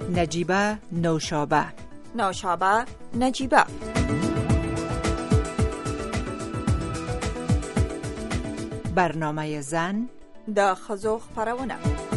نجیبه نوشابه، نوشابه نجیبه. برنامه زن د ښځو خپرونه.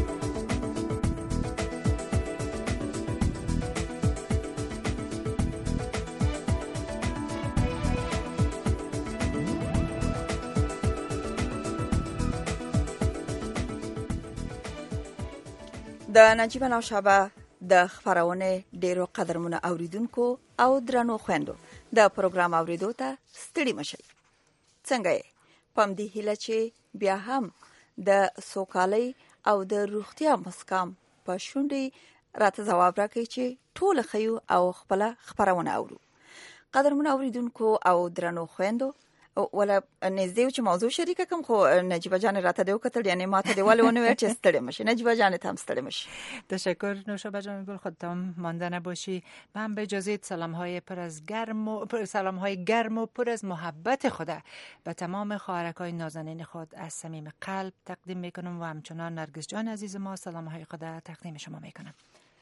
د نجیبه نوشابه د خپرونه ډیرو قدرمنو اوریدونکو او درنو خويندو د پروګرام اوریدو ته ستړي مشئ. څنګه یې؟ پم دی هیله چې بیا هم د سوکالۍ او د روغتیا مسکام په شونډې راته ځواب راکړي چې ټول خيو او خپل خبرونه اورو. قدرمن اوریدونکو او درنو خويندو، ولا نږدې چې موضوع شریکه کوم، خو نجیبه جان راته دیو کتل، یعنی ماته دیواله ونوي چې ستړي مشي. نجیبه جان ته هم ستړي مشي. تشکر نوشابه جان، گل خودتان مانده نباشی. من به اجازه سلام‌های گرم و پر از محبت خود به تمام خواهرک‌های نازنین خود از صمیم قلب تقدیم میکنم و همچنان نرگس جان عزیز ما سلام‌های خود تقدیم شما میکنم.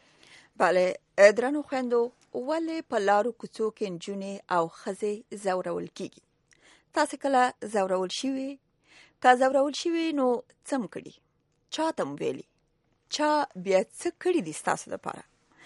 بله درنو خويندو، ولې په لارو کوڅو کې نجونې او ښځې زورول کیږي؟ تاسو کله زورول شوي؟ که زورول شوي نو څه کړي؟ چا ته ویلي؟ چا بیا څه کړي دي ستاسو لپاره؟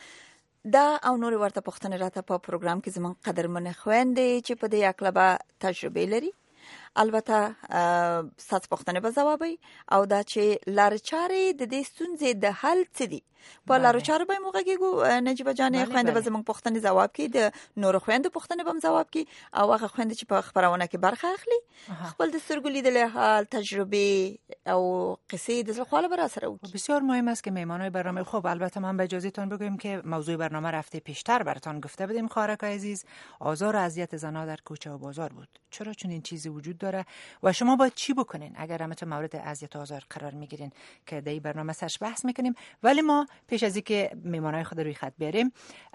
دا او نور ورته پوښتنې راته په پروګرام کې زمون قدرمن خويندې چې په دې اکلبه تجربه لري، البته ستاسو پوښتنې به ځوابي او دا چې لارچارې د دې ستونزې د حل څه دي په لارچارې به موږ کېږو. نجیبه جانې خويندې به زمون پوښتنې ځواب کړي، د نور خويندو پوښتنې به هم ځواب کړي او هغه خويندې چې په خبرونه کې برخه اخلي خپل د سترګو لیدلې حال، تجربه او قصې د زړه خاله برا سره وکړي. بسیار مهم است که مهمانای برنامه خوب، البته من به اجازهتون بگویم که موضوع برنامه رفته پیشتر براتون گفته بودیم خواهرکای عزیز، آزار و اذیت زنان در کوچه و بازار بود. چرا چون این چیزی وجود داره و شما باید چی بکنین اگر همتون مورد اذیت و آزار قرار میگیرین که در این برنامه سرش بحث میکنیم. ولی ما پیش از اینکه مهمانای خود روی خط بیاریم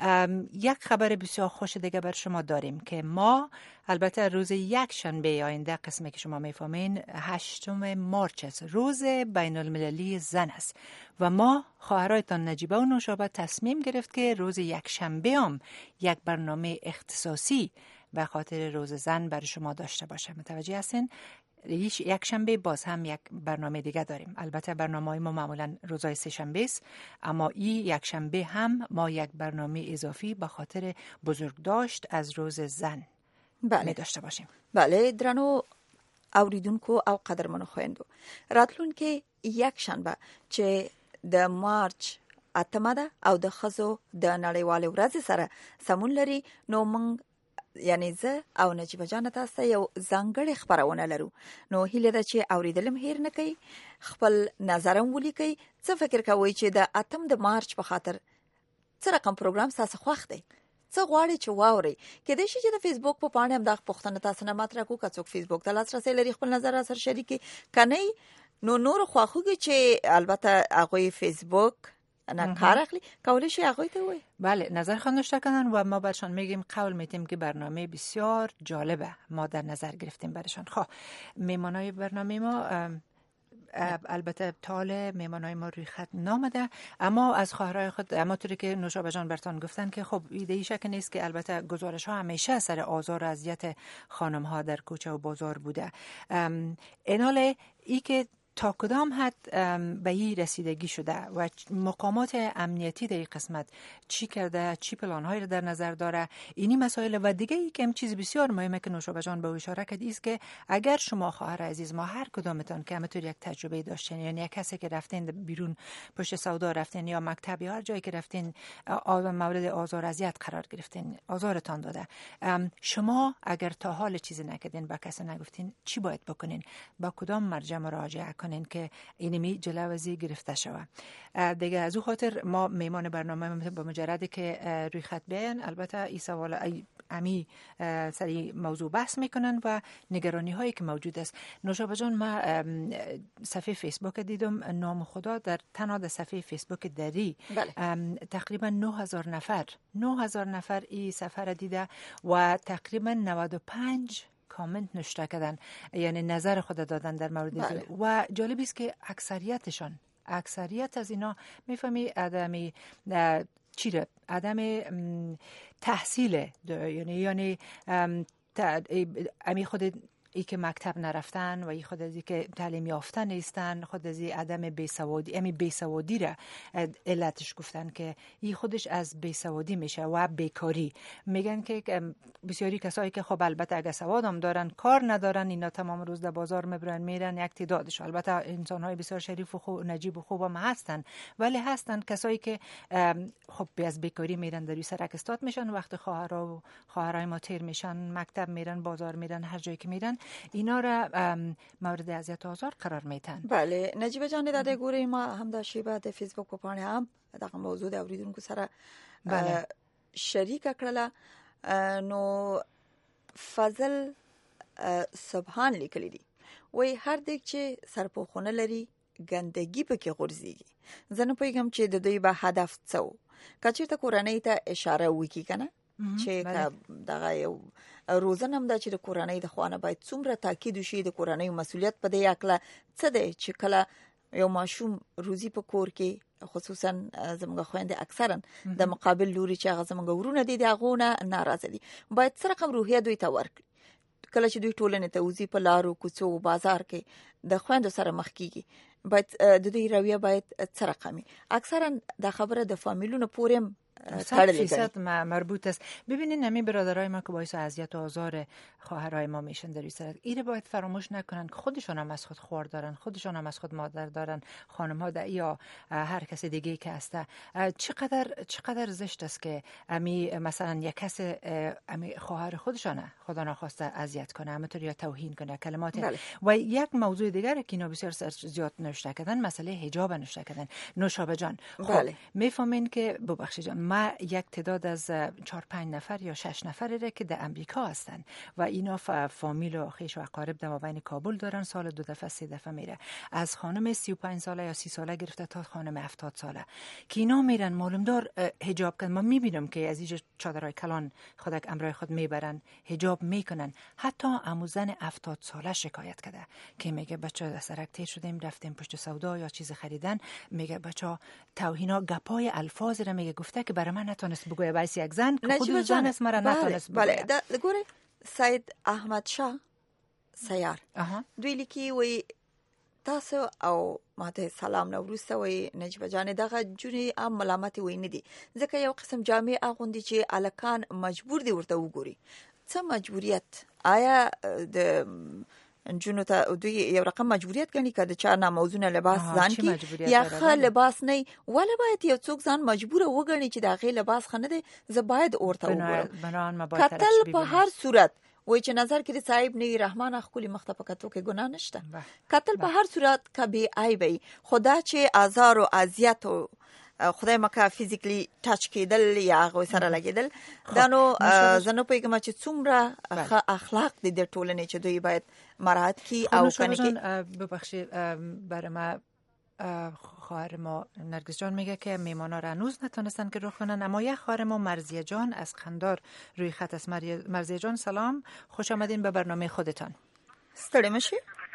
یک خبر بسیار خوش دیگه بر شما داریم که ما البته روز یک شنبه آینده، قسمی که شما میفهمین 8 مارس است، روز بین المللی زن است و ما خواهرایتان نجیبه و نوشابه تصمیم گرفت که روز یک شنبه هم یک برنامه اختصاصی به خاطر روز زن برای شما داشته باشه. متوجه هستین؟ یک شنبه باز هم یک برنامه دیگه داریم. البته برنامه‌های ما معمولا روزهای سه شنبه است، اما این یک شنبه هم ما یک برنامه اضافی به خاطر بزرگداشت از روز زن می داشته باشیم. بله درنو اوریدونکو او قدرمنو خويندو، راتلونکي یک شنبه چې د مارچ 8 ده او د ښځو د نړیوالې ورځې سره سمون لري، نو موږ یعنی زه او نجیبه جان تاسو یو ځانګړی خبرونه لرو. نو هیله ده چې اوریدلم هیر نه کوي، خپل نظرم ولیکي. څه فکر کوئ چې د 8 مارچ په خاطر څه رقم پروګرام تاسو خوښ دی؟ څه غواړي چې واوري؟ کله چې د فیسبوک په پاڼه هم د پوښتنه تاسو نه مطرح کو، که څوک فیسبوک ته لاسرسي لري خپل نظر سره شریکي کني، نو نور خواخوږي چې البته هغه فیسبوک نه کار اخلي کولای شي هغه ته وي. بله نظر خواندشته کنن و ما برشان میگیم، قول میتیم که برنامه بسیار جالبه ما در نظر گرفتیم برشان. خب میمانای برنامه ما البته تال میمانای ما روی خط نامده، اما از خواهرای خود همونطوری که نوشابه جان برتان گفتن که خب ایده شک نیست که البته گزارش ها همیشه سر آزار و اذیت خانم ها در کوچه و بازار بوده. این حاله ای که تا کدام حد به این رسیدگی شده و مقامات امنیتی در این قسمت چی کرده، چی پلان‌هایی را در نظر داره، اینی مسائل. و دیگه ای که چیز بسیار مهمه که نوشابه جان به اشاره کرد است که اگر شما خواهر عزیز ما هر کدامتان که همتون یک تجربه داشتین، یعنی یک کسی که رفتین بیرون پشت سودا رفتین یا مکتب یا هر جایی که رفتین مورد آزار اذیت قرار گرفتین، آزارتان داده، شما اگر تا حال چیزی نکردین، با کسی نگفتین، چی باید بکنین؟ با کدام مرجع مراجعه کنین که اینمی جلوازی گرفته شود؟ دیگه از او خاطر ما میمان برنامه با مجردی که روی خط بیان البته این سوال امی سری موضوع بحث میکنن و نگرانی هایی که موجود است. نوشابه جان، ما صفحه فیسبوک دیدم، نام خدا در تنها صفحه فیسبوک دری تقریبا 9000 نفر این صفحه دیده و تقریبا 95 کامنت نوشته کردن، یعنی نظر خود دادن در مورد و جالب است که اکثریت از اینا میفهمی عدم عدم تحصیل، یعنی امی خود ای که مکتب نرفتن و ای خود از ای که تعلیم یافته نیستن، خود از ای عدم بیسوادی، امی بیسوادی را علتش گفتن که ای خودش از بیسوادی میشه و بیکاری. میگن که بسیاری کسایی که خب البته اگه سواد هم دارن کار ندارن، اینا تمام روز در بازار میرن یک تعدادش، البته انسان‌های بسیار شریف و خوب نجیب و خوب هم هستن، ولی هستن کسایی که خب از بیکاری میرن در سرک استاد میشن، وقت خواهرای ما تیر میشن، مکتب میرن، بازار میرن، هر جایی که میرن اینا را مورد اذیت و آزار قرار میتن. بله نجیبه جان داده ګورې ما هم د شیبه د فیسبوک په پاڼه هم دغه موضوع د اوریدونکو سره شریک کړله. نو فضل سبحان لیکلی دي وای هر دیک چې سرپوخونه لري ګندګي پکې غورځيږي. زه نه پوهیږم چې د دوی به هدف څه و. کچېرته کورنۍ ته اشاره وکړي کنه چې دغه یو روزنه هم دا چې د کورنۍ د خوانه باید څومره تاکید وشي، د کورنۍ مسؤلیت په دې اکله څه دی چې کله یو ماشوم روزي په کور کې خصوصا زموږ خويندې اکثرا د مقابل لوري چې هغه زموږ ورونه دي دغه نه ناراضه دي، باید سره کوم روحیه دوی ته ورکړي. کله چې دوی ټولنې ته وزي په لارو کوڅو بازار کې د خويندو سره مخ کیږي، باید د دوی رویه باید سره کمی. اکثرا د خبره د فامیلونو پورم 100% مربوط است. ببینین همین برادرای ما که باعث اذیت و آزار خواهرای ما میشن در این سر، ایره باید فراموش نکنن که خودشون هم از خود خوار دارن، خودشون هم از خود مادر دارن، خانم ها یا هر کس دیگه که هسته. چقدر زشت است که امی مثلا یک کس امی خواهر خودشانه خدا نخواسته اذیت کنه، همونطور یا توهین کنه کلمات. و یک موضوع دیگر که اینا بسیار زیاد نوشته کردن، مسئله حجاب نوشته کردن. نوشابه جان خب میفهمین که ببخشید جان، ما یک تعداد از 4-5 نفر یا 6 نفری را که در امریکا هستن و اینا فامیل و خویش و اقارب در مابین کابل دارن، سال 2 دفعه 3 دفعه میره، از خانم 35 ساله یا 30 ساله گرفته تا خانم 70 ساله که اینا میرن معلومدار حجاب کردن. ما میبینم که از اینجا چادرای کلان خودک امرای خود میبرن، حجاب میکنن. حتی اموزن 70 ساله شکایت کرده که میگه بچه سرک تیر شدیم رفتیم پشت سودا یا چیز خریدن، میگه بچه توهینا گپای الفاظ را میگه گفته که برای من نتونست بگویه، وایس یک زن که خود زن است مرا نتونست بگویه. بله ګوره سید احمد شاه سیار دوی لیکي وي تاسو او ماته سلام نوروسته وي نجیبه جان دغه جونې ام ملامت وي نه دي، ځکه یو قسم جامع اغوندي چې الکان مجبور دي ورته وګوري. څه مجبوریت؟ آیا د جنو ته دوی یو رقم مجبوریت غني کده چا نه موضوع لباس ځان کی یا خ لباس نه ولا باید یو څوک ځان مجبور وګڼي چې دا غي لباس خنه دي زه باید اورته وګورم. قتل په هر صورت وای چې نظر کې صاحب نه رحمان اخکلی مختفقتو کې ګناه نشته. قتل په هر صورت کبي عیبي خدا چې آزار او اذیت او خدای مکه فیزیکلی ټچ کېدل یا غو سره لګیدل دانو زنه په کومه چې څومره اخلاق د ټولنې چې دوی باید مراعات کی او کنه کی. ببخشید برای ما خواهر ما نرگس جان میگه که میمانا را هنوز نتونستن که رخ کنن، اما یک خواهر ما مرزیه جان از قندار روی خط است. مرزیه جان سلام، خوش آمدین به برنامه خودتان. ستړي مشي.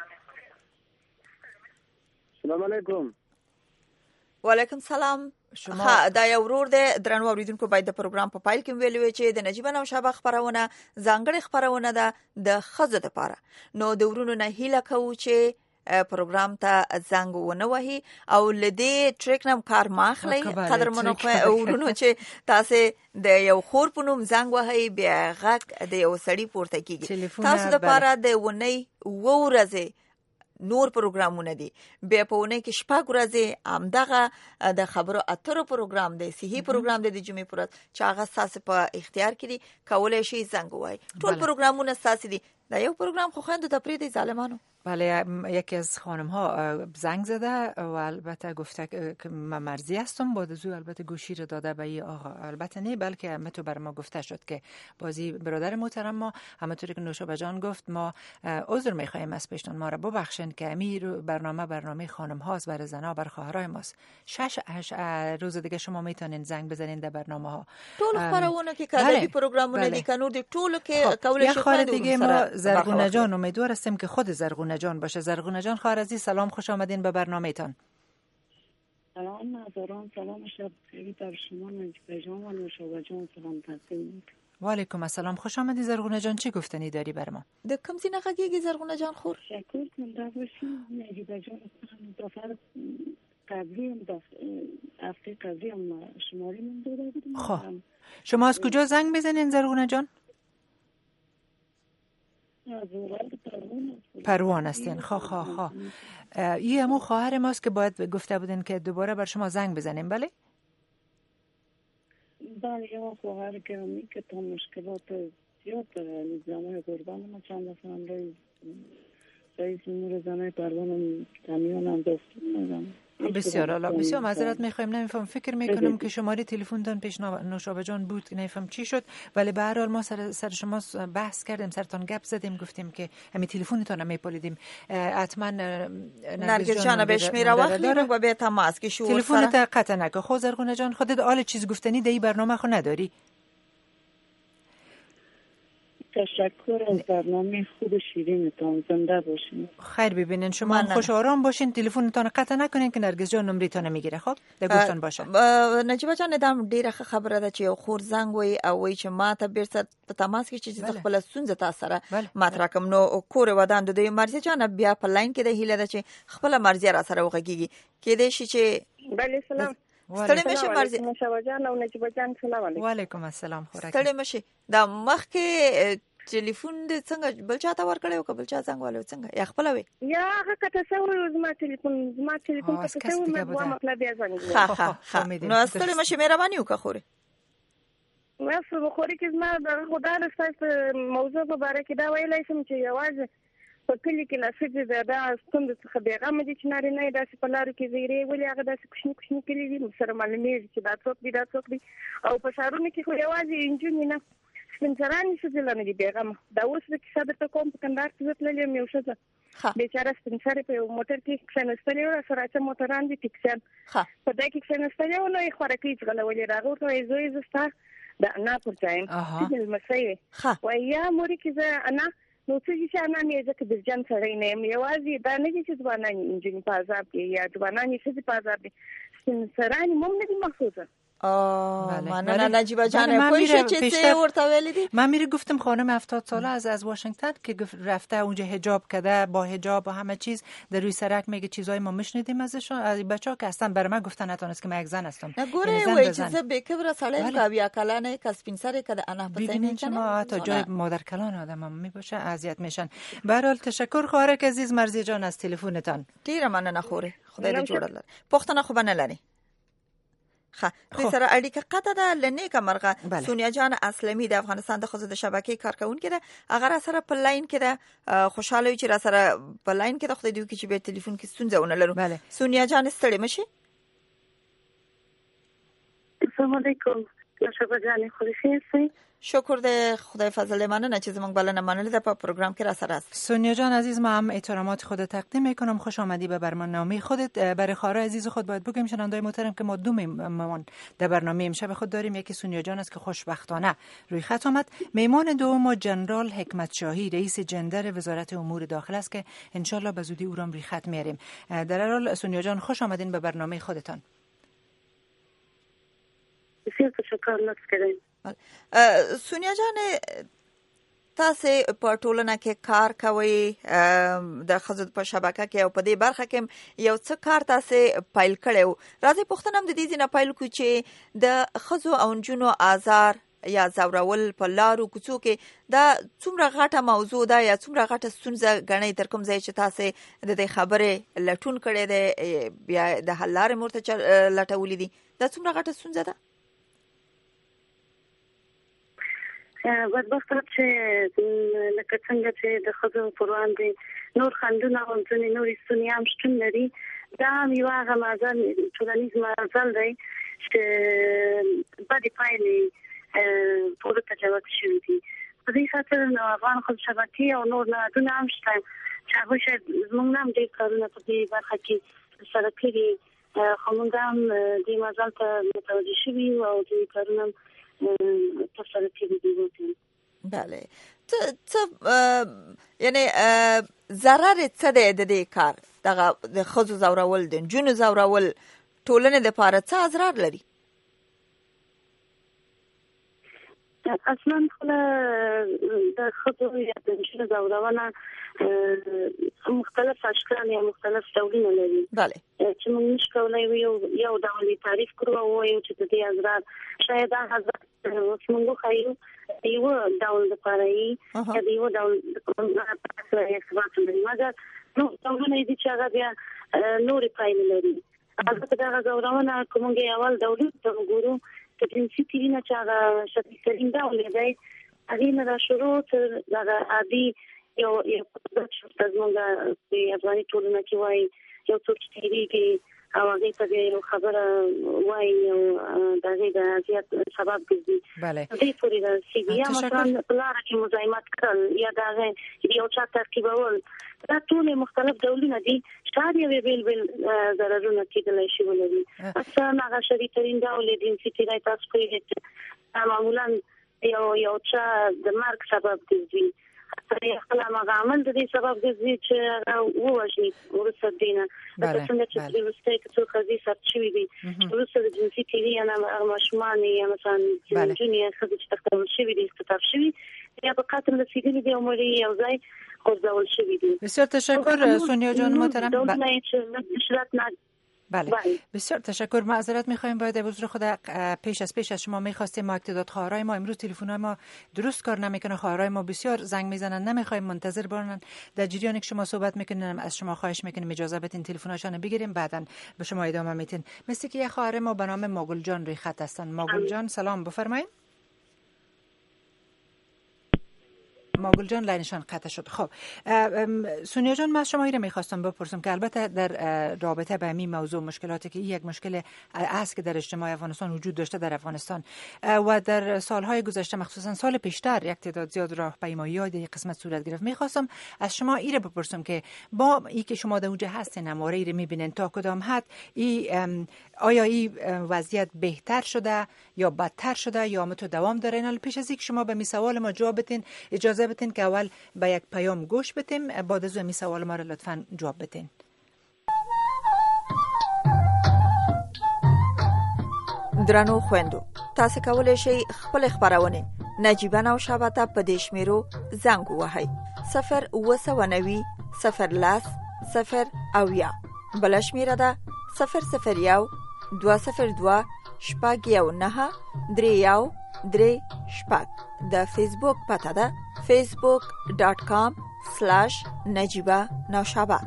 سلام علیکم. وعلیکم سلام. شما دا یو ورور دی درنو اوریدونکو، باید د پروګرام په پایل کې ویلو چې د نجیب نوشابه خبرونه ځانګړي خبرونه ده د خزو لپاره. نو د ورونو نه هیله کوو چې پروګرام ته زنګ ونه وهي او لدې ټریک نم کار ماخلی قدرمنو ورونو چې تاسو د یو خور په نوم زنګ وهي بیا غږ د یو سړی پورته کیږي. تاسو لپاره د ونی ورځې نور پروګرامونه دي، بیا په ونه کې شپږ ورځې امدغه د خبرو اترو پروګرام دی، صحیح پروګرام دی د جمعې پر چې هغه تاسو په اختیار کړي کولای شي زنګ وای. ټول پروګرامونه تاسو دي، دا یو پروګرام خو خويندو ته پریدي ظالمانو. بله یکی از خانم ها زنگ زده و البته گفته که من مرزی هستم، بعد از او البته گوشی رو داده به این آقا. البته نه، بلکه همه بر ما گفته شد که بازی برادر محترم ما همونطوری که نوشابه جان گفت ما عذر میخوایم از پیشتون، ما را ببخشین که امیر برنامه خانم هاست، برای زنا بر خواهرای ماست. 6 روز دیگه شما میتونین زنگ بزنین در برنامه ها. طول خبرونه که کلی پروگرامونه لیکنور دی طول که کولش خواهر دیگه ما زرغونه جان امیدوار هستیم که خود زرغونه جان باشه. زرغونه جان خواهر عزیز سلام، خوش آمدین به برنامه‌تان. سلام ناظران، سلام شب خیلی بر شما نجیبه جان و نوشابه جان سلام تقدیم میکنم. و علیکم السلام، خوش آمدی زرغونه جان. چی گفتنی داری بر ما؟ د کوم ځای نه غږیږي زرغونه جان خور؟ شکر کنده باشیم نجیبه جان. دفعه قبلی هم هفته قبلی هم شماری من داده بودیم. خب شما از کجا زنگ بزنین زرغونه جان؟ از اولاد پروان هستین. خواه این همون خواهر ماست که باید گفته بودین که دوباره بر شما زنگ بزنیم. بله؟ بله یا خواهر گرامی که تا مشکلات زیاد داره. زنای قربان ما چند دفعه هم رئیس امور زنای پروان تمیان هم دستون بسیار عالی. بسیار معذرت میخوایم، نمیفهم، فکر میکنم که شماره تلفنتون پیش نوشابه جان بود، نمیفهم چی شد، ولی به هر حال ما سر شما بحث کردیم، سرتون گپ زدیم، گفتیم که همین تلفنتون رو میپالیدیم. حتما نرگس جان بهش میره وقت و به تماس که شو تلفنت قطع نکن. خود زرغونه جان خودت حال چیز گفتنی دی برنامه خو نداری؟ تشکر از برنامه خوب شیرینتان. زنده باشین. خیر ببینین. شما هم خوش آرام باشین، تلفنتون قطع نکنین که نرگس جان نمرتون میگیره. خب د گوشتون باشه. نجیبه جان دم ډیره خبره ده چې یو خور زنګ وای او وای چې ما ته بیرته په تماس کې چې خپل سونځه تاسو سره مطرح کوم نو کور ودان د مرزي جان بیا په لاین کې د هیله ده چې خپل مرزي را سره وغږیږي کې دې شي چې بله سلام ستړي مشه مرزي نوشابه جان او نجیبه جان سلام علیکم. و علیکم السلام. خوراک ستړي مشه دا مخ کې ټلیفون د څنګه بل چاته ورکړیو کبل چا څنګه والو څنګه یا خپل وي یا هغه کته سوي زما ټلیفون کته سوي مې و مطلب یې ځنګل. ها نو ستړي مشه مهرباني وکړه خوره. واسه بخوري کې زما د خدای له ستاسو موضوع په اړه کې دا ویلای شم چې یوازې په کلی کې لاسې دا ستوند څخه بیغمه دي چې ناري نه داسې په لارو کې زیری ولې هغه داسې کوشنی کلی دي سره معلومیږي چې دا څوک دي او په شهرونو کې خو یوازې انجونی نه سپنسرانی څه ځل نه دي بیغمه. دا اوس د کیسه د کوم په کندهار کې تللې مې وشته بیچاره سپنسر په موټر کې څنګه او سره چې موټران دي ټیکسن په دای کې څنګه نو یې خورکې ځغلولې راغور ته زوی زستا دا نه پرځایم چې مسایې وای موري کې زه انا نو چې انا مې ځکه د جن سره نه یوازې دا نه چې ځوانان انجن په عذاب کې یا ځوانان چې په عذاب دي سپنسرانی مم نه دي محفوظه. من نجیبه جان کویشه چه ورته ویلی دی؟ من میره گفتم خانم 70 ساله از واشنگتن که رفته اونجا حجاب کرده با حجاب و همه چیز در روی سرک میگه چیزای ما میشنیدیم ازشون از بچه‌ها که اصلا بر من گفتن نتونست که من یک زن هستم. نگوره وای چیزا بکبر ساله کا بیا کلانه کسپین سره کده انا پسای میکنه. شما تا جای مادر کلان آدم میباشه اذیت میشن. به هر حال تشکر خواهرک عزیز مرزی جان از تلفنتان. ډیر مننه خوره. خدای دې جوړ لري. پښتنه خو بنه لري. د سره اړیکه قطع ده لنیک مرغه سونیا جان اسلمی د افغانستان د خزو د شبکې کارکونکو ده. هغه سره په لاین کې ده، خوشاله وي چې را سره په لاین کې د خدای دوی کې چې به ټلیفون کې ستونزه ونه لرو. سونیا جان ستړي مشي. السلام علیکم. نوشابه جان خو ښه شکر ده خدای فضل مننه چې زمونږ بلنه منل ده په پروگرام کې را سره است. سونیا جان عزیز ما هم احترامات خود تقدیم میکنم. خوش آمدی به برنامه خودت. برای خواهر عزیز خود باید بگیم شنوندای محترم که ما دو مهمان در برنامه امشب خود داریم. یکی سونیا جان است که خوشبختانه روی خط آمد. مهمان دوم جنرال حکمت شاهی رئیس جندر وزارت امور داخل است که ان شاء الله به زودی او را روی خط میاریم. در هر حال سونیا جان خوش آمدین به برنامه خودتان. بسیار تشکر لطف کردین. سونیا جان تاسو په ټولنه کې کار کوي د خزو په شبکه کې او په دې برخه کې یو څه کار تاسو پایل کړو. راځي پښتنه هم د دې نه پایل کو چې د خزو او جنونو آزار یا زورول په لارو کوڅو کې دا څومره غټه موضوع ده یا څومره غټه ستونزه غنئ تر کوم ځای چې تاسو د دې خبره لټون کړي ده بیا د حل لارې مرته لټولې دي، دا څومره غټه ستونزه ده؟ بدبخته چې لکه څنګه چې د خزو پر وړاندې نور خندونه او ځینې نورې ستونزې هم شتون لري. دا یو هغه مازال ټولنیز مازال دی چې بدې پایلې پورې تجاوز شوي دي. په دې خاطر نو افغان خزو شبکې او نور نهادونه هم شته چې هغوی شاید زموږ هم ډېر کارونه په دې برخه کې سره کړي، خو موږ هم دې مازال ته متوجه شوي یو او دې کارونه هم تفصیل کړي دي. بله یعنی ضرر څه دی د دې کار؟ دغه د خزو زورول د جنونو زورول ټولنې لپاره څه اضرار لري؟ اصلا خلا د خطو یا د نشو زورونه مختلف اشکال یا مختلف ډولونه لري. بله. چې موږ نشو کولای یو ډول تعریف کړو او یو چې د دې اضرار شاید هغه موږ خایو یو ډول لپاره یې یو ډول لپاره اثبات لري. مګر نو ډولونه دي چې هغه بیا نورې پایلې لري. البته دا زورونه کومه اول ډول ته وګورو د جنسي تیرینه چې هغه شدید ترین ډول دی. هغه نه را شروع تر دا عادي یو څه زموږ د افغاني ټولنه کې وایي یو څه تیریږي او هغه ته یو خبره وایي او دا د زیات سبب ګرځي. بله. دې پورې د سی بي ام مثلا لاره کې مزاحمت کول یا دا یو چا ترکیبول دا ټول مختلف ډولونه دي. شاید یو بیل ضررونه کېدلی شي ولري. اصلا هغه شدید ترین ډول د جنسي تیری تاسو کوي معمولا یو چا د مرګ سبب ګرځي. حتی خپل عمل د دې سبب ګرځي چې ووژني ورسره دینه. دا څنګه چې د وسته کې څو خزي ثبت شوی دي ورسره د جنسي تیری یا ماشومان یا مثلا جنونی خزي چې تختول شوی دي استتاب شوی یا په قتل رسیدلی دی او مړی یو ځای قضاول شوی دي. بسیار تشکر سونیا جان محترم. بله. بسیار تشکر. معذرت می‌خوایم باید عذر خود پیش از شما می‌خواستیم ما اقتداد خواهرای ما امروز تلفن‌های ما درست کار نمیکنه. خواهرای ما بسیار زنگ میزنن نمی‌خوایم منتظر بمونن. در جریانی که شما صحبت میکنین از شما خواهش میکنیم اجازه بدین تلفن‌هاشون بگیریم بعداً به شما ادامه میدین. مثل که یه خواهر ما به نام ماگل جان روی خط هستن. ماگل جان سلام بفرمایید. ماگل جان لاینشان قطع شد. خب سونیا جان من شما رو میخواستم بپرسم که البته در رابطه به این موضوع مشکلاتی که یک مشکل است که در اجتماع افغانستان وجود داشته در افغانستان و در سالهای گذشته مخصوصا سال پیشتر یک تعداد زیاد راهپیمایی های در قسمت صورت گرفت. میخواستم از شما ایره بپرسم که با ای که شما در اونجا هستین اماره رو میبینین تا کدام حد آیا این وضعیت بهتر شده یا بدتر شده یا متو دوام داره؟ حالا پیش از اینکه شما به می سوال ما جواب بدین اجازه بدین که اول به یک پیام گوش بدیم بعد از می سوال ما رو لطفاً جواب بدین. درنو خويندو تاسو کولای شئ خپل خبرونه نجيبه نو شابته په دې شمیرو زنګ ووهئ 0 0 لاس 0 اویا بل شمیره ده 001 202 شپږ یو نه درې یو درې شپږ. د فیسبوک پته ده facebook.com/نجيبه نوشابه.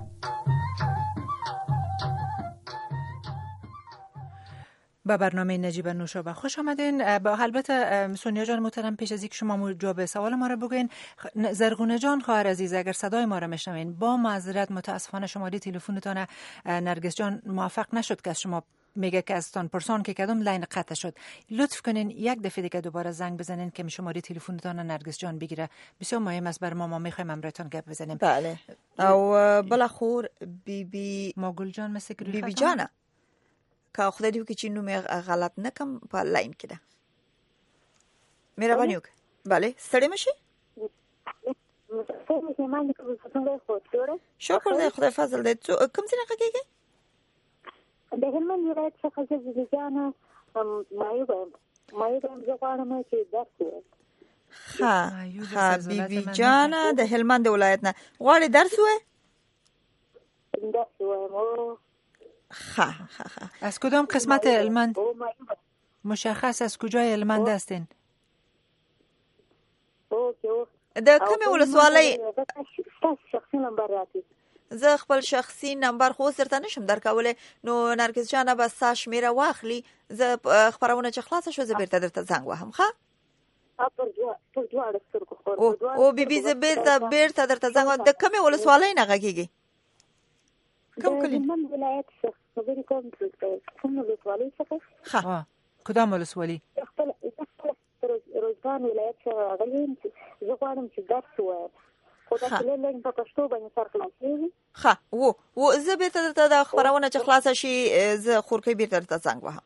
با برنامه نجیبه نوشابه خوش آمدین. با البته سونیا جان محترم پیش از اینکه شما جواب سوال ما رو بگین زرغونه جان خواهر عزیز اگر صدای ما رو میشنوین با معذرت متاسفانه شماره تلفنتون نرگس جان موفق نشد که شما میگه که از تان پرسان که کدوم لاین قطع شد. لطف کنین یک دفعه دیگه دوباره زنگ بزنین که شماره تلفنتون نرگس جان بگیره. بسیار مهم است بر ما میخوایم امرتون گپ بزنیم. بله. او بلاخور بی ماگل جان مثل که بی جانه که خدا دیو که چی نوم غلط نکم په لاین کې ده. مهرباني وکړه. بله ستړي مشي؟ شکر دی خدای فضل دی. کوم ځای نه کېږي؟ د هلمند ولایت څخه زه بیبیجانه مایو زه غواړم چې درس ووایم. ها بیبیجانه د هلمند ولایت نه غواړې درس ووایې؟ درس ووایم. از کدام قسمت هلمند؟ مشخص از کجای هلمند هستین؟ د کومې ولسوالۍ؟ شخصي نمبر راکړئ. زه خپل شخصي نمبر خو سرته نشم درکولی نو نرګس جانه به ستا شمیره واخلي زه خبرونه چې خلاصه شو زه بیرته درته زنګ وهم. ښه او بیبي زه بیرته درته زنګ وهم. د کومې ولسوالۍ نه غږیږي؟ کوم کلی؟ هلمند ولایت څخه خبرې کوم. کوم ولسوالۍ څخه؟ ښه کدام ولسوالۍ؟ روزګان ولایت څخه راغلی یم. زه غواړم چې درس ووایم خو دا لږ په پښتو باندې سر خلاصېږي. ښه و زه بیرته درته دا خبرونه چې خلاصه شي زه خورکۍ بیرته درته زنګ وهم.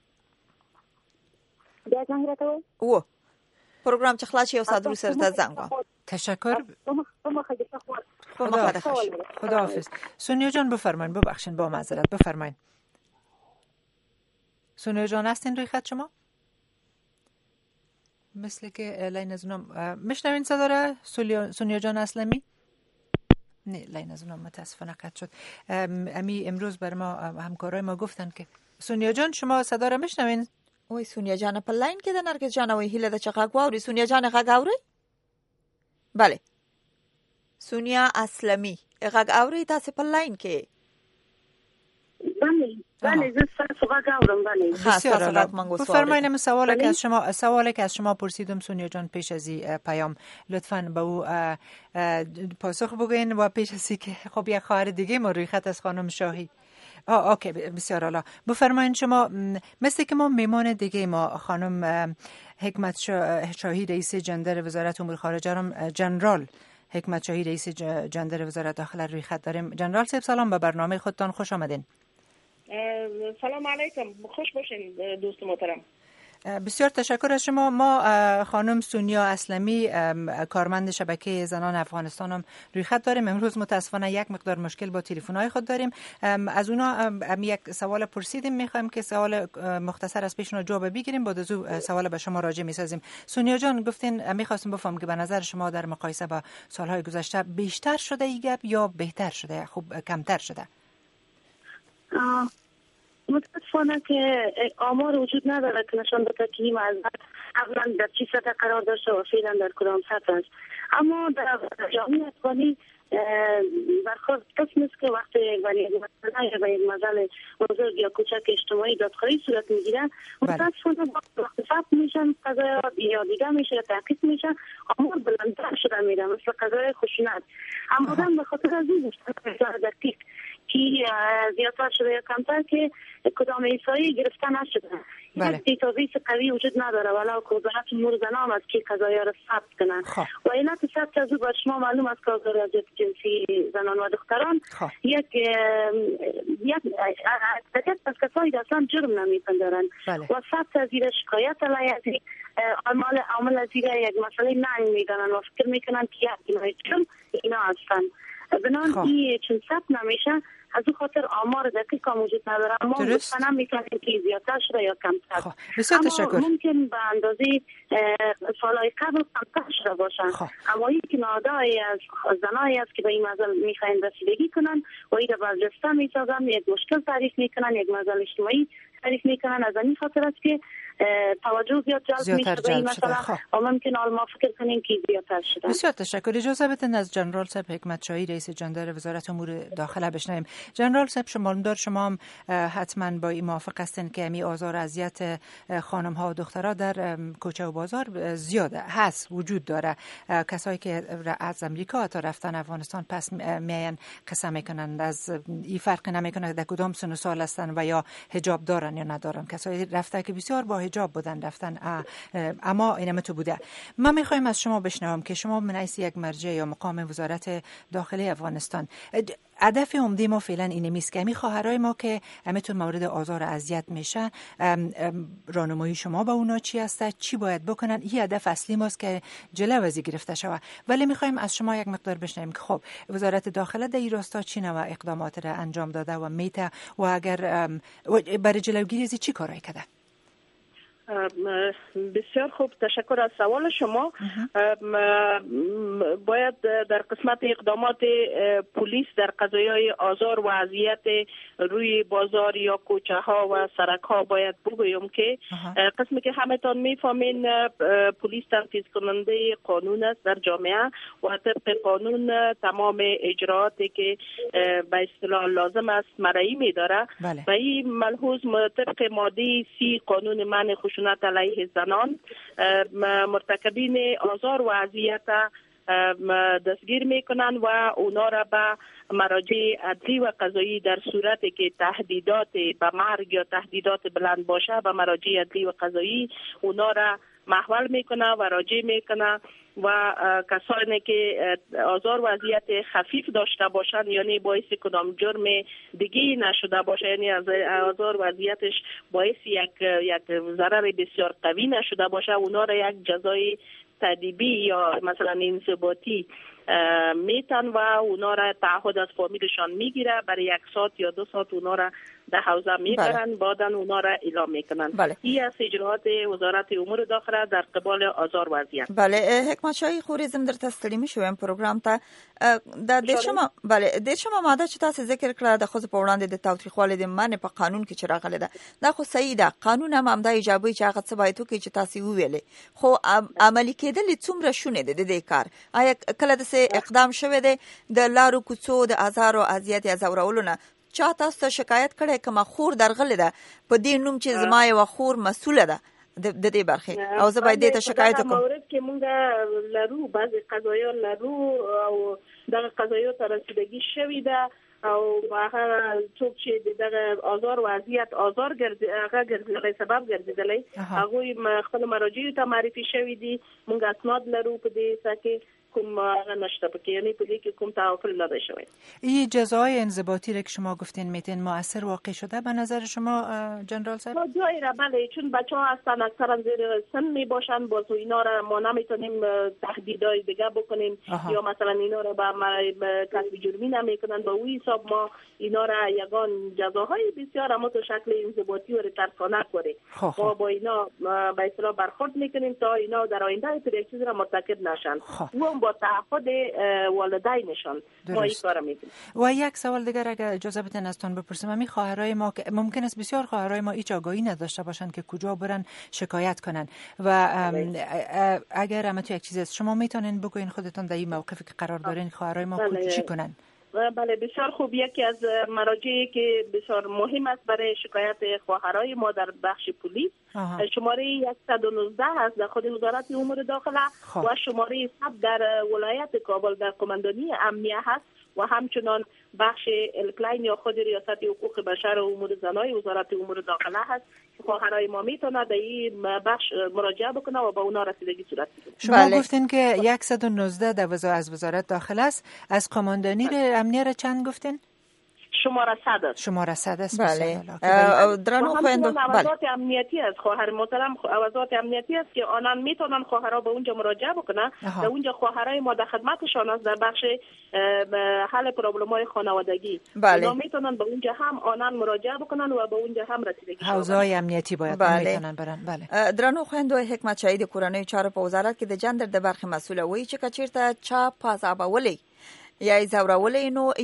بیا زنګ راته وایي؟ و پروګرام چې خلاص شي یو ساعت وروسته درته زنګ وهم. تشکر. خدا حافظ. سونیا جان بفرمایید. ببخشید با معذرت بفرمایید. سونیا جان هستین روی خط شما؟ مثل که لین از اونم میشنوین صدا را سونیا جان اسلمی؟ نه لین از اونم متاسفانه قطع شد. امی امروز بر ما همکارای ما گفتن که سونیا جان شما صدا را میشنوین؟ وای سونیا جان په لاین کې د نرګس جان وای هیله د چغا غواوري سونیا جان غږ اوري؟ بله سونیا اسلمی غږ اوري تاسو په لاین کې؟ بله زه تاسو غږ اورم. بله بسیار عالی. بفرمایید سوالی که از شما پرسیدم سونیا جان پیش از این پیام لطفاً به او پاسخ بگوین و پیش از که خب یک خواهر دیگه ما روی خط از خانم شاهی. اوکی بسیار عالی. بفرمایید شما مثل که ما میمان دیگه ما خانم حکمت شاهی رئیس جندر وزارت امور خارجه را جنرال حکمت شاهی رئیس جندر وزارت داخله روی خط داریم. جنرال صاحب سلام، به برنامه خودتان خوش آمدین. سلام علیکم، خوش باشین دوست محترم. بسیار تشکر از شما. ما خانم سونیا اسلمی کارمند شبکه زنان افغانستان هم روی خط داریم. امروز متاسفانه یک مقدار مشکل با تلفن‌های خود داریم. از اونا یک سوال پرسیدیم، میخوایم که سوال مختصر از پیشنا جواب بگیریم، بعد از او سوال به شما راجع میسازیم. سونیا جان گفتین میخواستم بفهم که به نظر شما در مقایسه با سالهای گذشته بیشتر شده این گپ یا بهتر شده، خوب کمتر شده؟ متاسفانه که آمار وجود نداره که نشان بده که این موضوع اولا در چه سطح قرار داشته و فعلا در کدام سطح است. اما در جامعه افغانی برخورد قسم است که وقتی برای یک مسئله یا برای یک مسئله بزرگ یا کوچک اجتماعی دادخواهی صورت میگیره متاسفانه وقتی ثبت میشن قضایا یا دیگه میشه یا تحقیق میشه آمار بلندتر شده میره مثل قضای خشونت. اما به خاطر از این دقیق که زیادتر شده یا کمتر که کدام ایسایی گرفته نشده. یک دیتابیس قوی وجود نداره ولو که وزارت امور زنان است که قضایا را ثبت کنند و علت ثبت از او بر شما معلوم است که آزار و اذیت جنسی زنان و دختران یک از کسایی که اصلا جرم نمیپندارند و ثبت از زیر شکایت علیه از عامل از زیر یک مسئله ننگ میدانند و فکر میکنند که یک جنایت جرم اینا هستند. بنان این چون ثبت نمیشه از او خاطر آمار دقیق موجود نداره. اما مطمئنا میتونیم که زیادتر شده یا کمتر. اما ممکن به اندازه سالهای قبل کمتر شده باشن. اما این که نادایی از زنایی است که به این مسئله میخواین رسیدگی کنن و این را برجسته میسازن، یک مشکل تعریف میکنن، یک مسئله اجتماعی تعریف میکنن. از این خاطر است که توجه زیاد جلب میشه به این مسئله و ممکن آل ما فکر کنیم که زیادتر شده. بسیار تشکر. اجازه بدین از جنرال صاحب حکمت شاهی رئیس جندر وزارت امور داخله بشنویم. جنرال صاحب شما هم حتما با این موافق هستین که می آزار اذیت خانم ها و دخترها در کوچه و بازار زیاده هست، وجود داره. کسایی که از امریکا تا رفتن افغانستان پس میاین قصه میکنند از این فرق نمیکنه در کدام سن و سال هستن و یا حجاب دارن یا ندارن. کسایی رفته که بسیار با حجاب بودن رفتن اما اینم تو بوده. ما میخوایم از شما بشنوم که شما من رئیس یک مرجع یا مقام وزارت داخلی افغانستان هدف عمده ما فعلا اینه میست که همین خواهرای ما که همتون مورد آزار و اذیت میشن راهنمایی شما به اونا چی هسته، چی باید بکنن. این هدف اصلی ماست که جلو از گرفته شود. ولی میخوایم از شما یک مقدار بشنویم که خب وزارت داخله در این راستا چی نوع اقدامات را انجام داده و میته و اگر برای جلوگیری از چی کارایی کرده. بسیار خوب، تشکر از سوال شما. باید در قسمت اقدامات پلیس در قضایای آزار و اذیت روی بازار یا کوچه ها و سرک ها باید بگویم که قسمی که همتان میفهمین پلیس تنفیذ کننده قانون است در جامعه و طبق قانون تمام اجراعاتی که به اصطلاح لازم است مرئی می‌داره. و این ملحوظ طبق ماده 30 قانون منع خشونت علیه زنان مرتکبین آزار و اذیت دستگیر میکنن و اونا را به مراجع عدلی و قضایی در صورتی که تهدیدات به مرگ یا تهدیدات بلند باشه به مراجع عدلی و قضایی اونا را محول میکنه و راجع میکنه و کسانی که آزار و اذیت خفیف داشته باشند یعنی باعث کدام جرم دیگه نشده باشه، یعنی از آزار و اذیتش باعث یک ضرر بسیار قوی نشده باشه، اونا را یک جزای تادیبی یا مثلا انضباطی میتن و اونا را تعهد از فامیلشان میگیره، برای 1 ساعت یا 2 ساعت اونا را در حوزه میبرن، بعدن اونا را اعلام میکنن. این از اجراءات وزارت امور داخله در قبال آزار وضعیت. بله، حکمت شاهی خوریزم در تستړی میشوم پروګرام ته د دې شمه ماده چې تاسو ذکر کړه د خود په وړاندې د تاوتریخوالي د منع په قانون کې چې راغلی ده، دا خو صحیح ده، قانون هم دا ایجابوي چې هغه څه باید وکړي چې تاسو ویلې، خو عملي کېدل څومره شونه دي د دې کار؟ آیا کله د اقدام شوی دی د لارو کوڅو د آزار او اذیت یا ځورولو نه؟ چا تاسو ته شکایت کړی کما خور درغله ده په دې نوم چې زما یو خور مسؤله ده د دې برخه او زه باید دې ته شکایت وکړم؟ مورد کې مونږ لرو بعضی قضایا لرو او دغه قضایا ته رسیدگی شوی ده او هغه څوک چې دغه آزار و اذیت آزار ګرځي سبب ګرځیدلی هغه خپل مراجع ته معرفي شوی دي. مونږ اسناد لرو په دې سکه کوم نشته پکې، یعنی په دې کې کوم تعامل نه شوی. این جزای انضباطی را که شما گفتین میتین مؤثر واقع شده به نظر شما جنرال صاحب؟ جایی را بله، چون بچه‌ها هستن اکثرا زیر سن میباشن، باز اینا را ما نمیتونیم تهدیدهای دیگه بکنیم یا مثلا اینا را به کسب جرمی نمیکنن، با اون حساب ما اینا را یگان جزاهای بسیار اما تو شکل انضباطی و ترسانه کنیم. ما با اینا به اصطلاح برخورد میکنیم تا اینا در آینده پر یک چیز را مرتکب نشن. با تعهد والدینشان ما این کارو میکنیم. و یک سوال دیگر اگر اجازه بدین ازتون بپرسم، همین خواهرای ما که ممکن است بسیار خواهرای ما هیچ آگاهی نداشته باشن که کجا برن شکایت کنن و اگر هم تو یک چیزی است شما میتونین بگوین خودتون در این موقفی که قرار دارین خواهرای ما چی کنن؟ بله بسیار خوب. یکی از مراجعی که بسیار مهم است برای شکایت خواهرای ما در بخش پلیس شماره 119 هست در خود وزارت امور داخله و شماره 100 در ولایت کابل در قماندانی امنیه هست و همچنان بخش الکلاین یا خود ریاست حقوق بشر و امور زنای وزارت امور داخله هست که خواهرای ما میتونه در این بخش مراجعه بکنه و با اونا رسیدگی صورت بگیره. شما گفتین که 119 در از وزارت داخله است، از قماندانی امنیه را چند گفتین؟ شماره 100 است. شماره 100 است. بله. درنو خویندو. وزارت امنیتی است، خواهر محترم وزارت امنیتی است که آنان میتونن خواهرها به اونجا مراجعه بکنن. در اونجا خواهرای ما در خدمتشان است در بخش حل پرابلم‌های خانوادگی. اونا میتونن به اونجا هم آنان مراجعه بکنن و به اونجا هم رسیدگی حوزه‌های امنیتی باید میتونن برن. بله. درنو خویندو حکمت شاهی د کورنۍ چارو په وزارت کې د جندر د برخه مسؤله وایي چې کچیرته چا پازابولې یا زورولې نو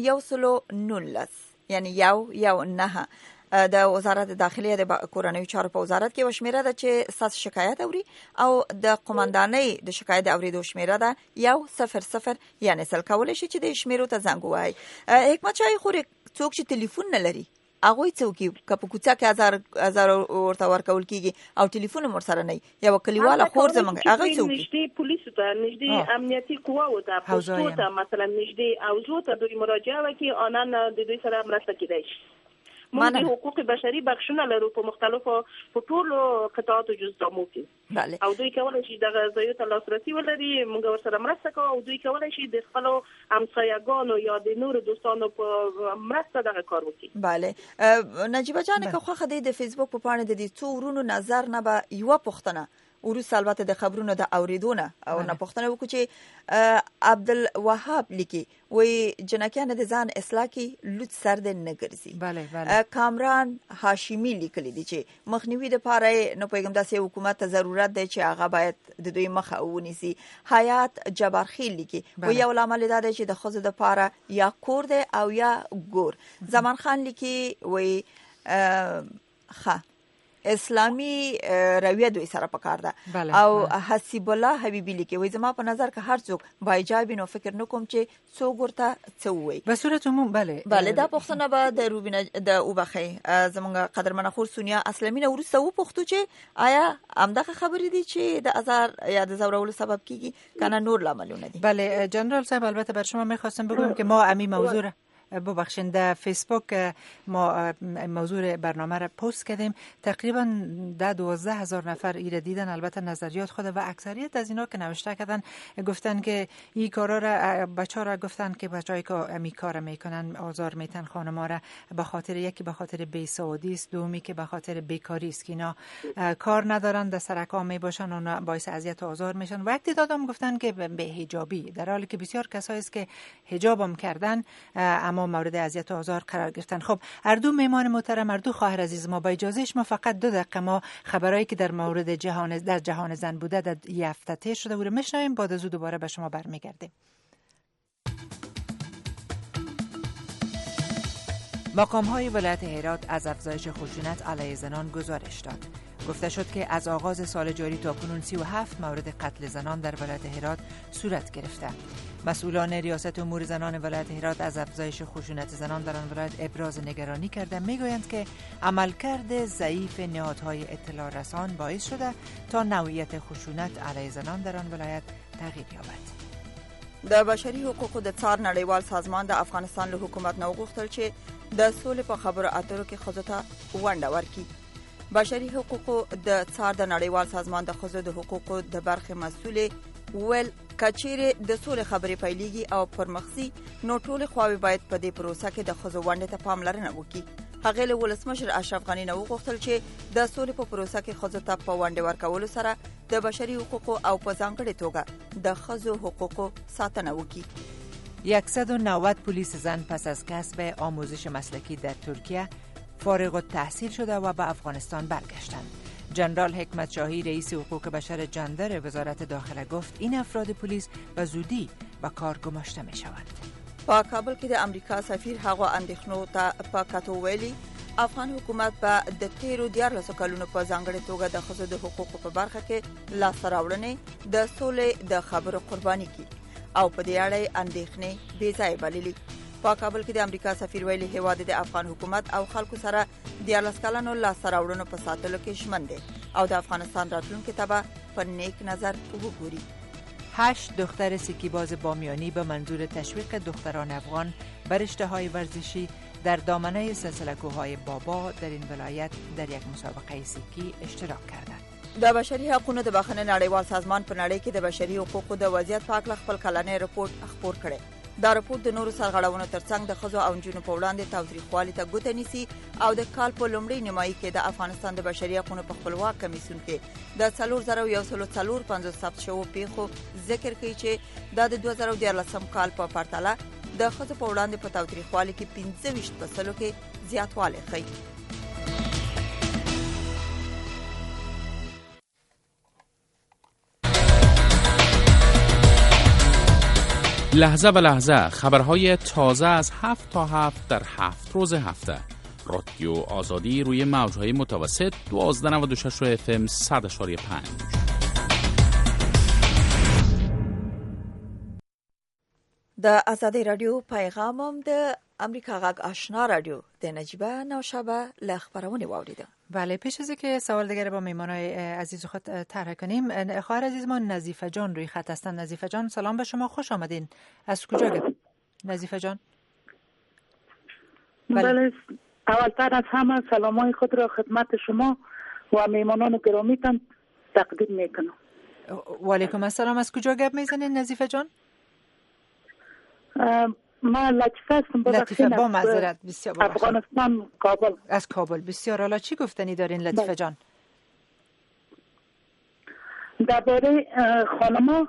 119 یعنی یو نه د وزارت داخلي د کورنۍ چارو په وزارت کې وشمیره ده چې ساس شکایت اوري او د قومندانۍ د شکایت اوریدو شمیره ده 100 یعنی سل کول شي چې د شمیرو ته زنګ وای. حکمت شاهي خوري څوک چې ټلیفون نه لري هغه څوکي کپ کوڅه کې هزار ورته ورکول کیږي او ټلیفون مر سره نه یو کلیواله خور زمونږ هغه څوکي نږدې پولیس ته نږدې امنیتي قواو ته پوسټو ته مثلا نږدې او زو ته دوی مراجعه وکي آنان د دوی سره مرسته کیدای شي. موږ د حقوق بشري بخښنه لرو په مختلفو په ټولو قطاعاتو جزءامو کې او دوی کولای شي د غذایو ته لاسرسي ولري، موږ ورسره مرسته کوو او دوی کولای شي د خپل همسایه‌ګانو یا د نور دوستانو په مرسته دغه کار وکړي. بله. نجیبه جان که خو خدای د فیسبوک په پاڼه د دې څو ورونو نظر نه به یو پښتنه وروسته البته د خبرونو د اوریدونه او نه پښتنه وکړي چې عبدالوهاب لیکي وی جنکیان د ځان اصلاح کی لوت سر د نګرځي. بله. کامران هاشمی لیکلی دی چې مخنیوي د پاره نو پیغام داسې حکومت ته ضرورت دی چې هغه باید د دوی مخه ونیسي. حیات جبارخیل لیکي وی یو لامل دا دی چې د خزو د پاره یا کور دی او یا ګور. زمان خان لیکي وی اسلامی رویه دوی سره پکار ده او حسیب الله حبیبی لیکي وای زما په نظر که هر څوک بایجابي نو فکر نکوم چې څوک ورته څه وای. به صورت عموم بله دا پښتنه به د روبینه د اوبخي زمونږ قدرمنه خور سونیا اسلامي نو ورسته و پښتو چې آیا همدغه خبرې دي چې د ازار یا د زورولو سبب کیږي کنه نور لاملونه دي؟ بله جنرال صاحب البته بر شما میخواستم بگم که ما امی موضوع ببخشید در فیسبوک ما موضوع برنامه را پست کردیم، تقریبا 12 هزار نفر ایره دیدن، البته نظریات خود و اکثریت از اینا که نوشته کردن گفتن که این کارا را بچه‌ها را گفتن که بچه‌ای که امی کار میکنن آزار میتن خانم‌ها را به خاطر یکی به خاطر بیسوادی است، دومی که به خاطر بیکاری است که اینا کار ندارن، در سرکا می باشن و باعث اذیت و آزار میشن. و یک دادم گفتن که به حجابی، در حالی که بسیار کسایی است که حجاب هم کردن اما مورد اذیت و آزار قرار گرفتن. خب اردو مهمان محترم، اردو خواهر عزیز، ما با اجازه شما فقط 2 دقیقه ما خبرایی که در مورد جهان زن بوده در این هفته طی شده و میشنویم، بعد از دوباره به شما برمیگردیم. مقام‌های ولایت هرات از افزایش خشونت علیه زنان گزارش داد. گفته شد که از آغاز سال جاری تا کنون 37 مورد قتل زنان در ولایت هرات صورت گرفته. مسئولان ریاست امور زنان ولایت هرات از افزایش خشونت زنان در آن ولایت ابراز نگرانی کرده. میگویند که عملکرد ضعیف نهادهای اطلاع رسان باعث شده تا نوعیت خشونت علیه زنان در آن ولایت تغییر یابد. د بشري حقوقو د څار نړیوال سازمان د افغانستان له حکومت نه وغوښتل چې د سولې په خبرو اترو کې ښځو ته ونډه ورکړي. بشري حقوقو د څار د نړیوال سازمان د ښځو د حقوقو د برخې مسؤل ویل کچېرې د سولې خبرې پیلېږي او پرمخسي نو ټولې خواوې باید په دې پروسه کې د ښځو ونډې ته پاملرنه وکړي. هغه له ولسمشر اشرف غني نه وغوښتل چې د سولې په پروسه کې ښځو ته په ونډه ورکولو سره د بشري حقوقو او په ځانګړې توګه د ښځو حقوقو ساتنه وکړي. 190 پلیس زن پس از کسب آموزش مسلکی در ترکیه فارغ التحصیل شده و به افغانستان برگشتند. جنرال حکمت شاهی رئیس حقوق بشر جندر وزارت داخله گفت این افراد پلیس به زودی به کار گماشته می شوند. په کابل کې د امریکا سفیر هغه اندېښنو ته په کتو ویلي افغان حکومت به د تیرو 14 کلونو په ځانګړې توګه د ښځو د حقوقو په برخه کې لاسته راوړنې د سولې د خبرو قرباني کړي او په دې اړه اندېښنې بې ځای بللي. په کابل کې د امریکا سفیر ویلي هیواد د افغان حکومت او خلکو سره 14 کلونو لاسته راوړنو په ساتلو کې ژمن دی او د افغانستان راتلونکي ته به په نیک نظر وګوري. 8 دختر سکیباز بامیانی به منظور تشویق دختران افغان به رشته‌های ورزشی در دامنه سلسله کوههای بابا در این ولایت در یک مسابقه سکی اشتراک کردند. د بشري حقوقو د بخښنې نړیوال سازمان په نړۍ کې د بشري حقوقو د وضعیت په اړه خپل کلنی رپورټ خپور کړی. دا رپورټ د نورو سرغړونو ترڅنګ د ښځو او نجونو په وړاندې تاوتریخوالي ته ګوته نیسي او د کال په لومړۍ نیمایي کې د افغانستان د بشري حقوقو په خپلواک کمیسیون کې د 4154 ثبت شوو پیښو ذکر کوي چې دا د 2014 کال په پرتله د ښځو په وړاندې په تاوتریخوالي کې 25% کې زیاتوالی ښیي. لحظه به لحظه خبرهای تازه از 7 تا 7 در 7 روز هفته. رادیو آزادی روی موجهای متوسط 1296 FM 100.5. د ازادي رادیو پیغام هم د امریکا غږ آشنا رادیو د نجیبه نوشابه له خبرونه واوریده. بله، پیش از اینکه سوال دیگر با میهمانای عزیز خود طرح کنیم، خواهر عزیز ما نظیفه جان روی خط هستند. نظیفه جان سلام به شما، خوش آمدین. از کجا گفتید نظیفه جان؟ بله، اولتر از همه سلامای خود را خدمت شما و میهمانان گرامیتان تقدیم میکنم. و علیکم السلام. از کجا گپ میزنین نظیفه جان؟ ما لطیفه هستم. لطیفه، با معذرت، بسیار با افغانستان، کابل. از کابل. بسیار. حالا چی گفتنی دارین لطیفه جان؟ درباره خانما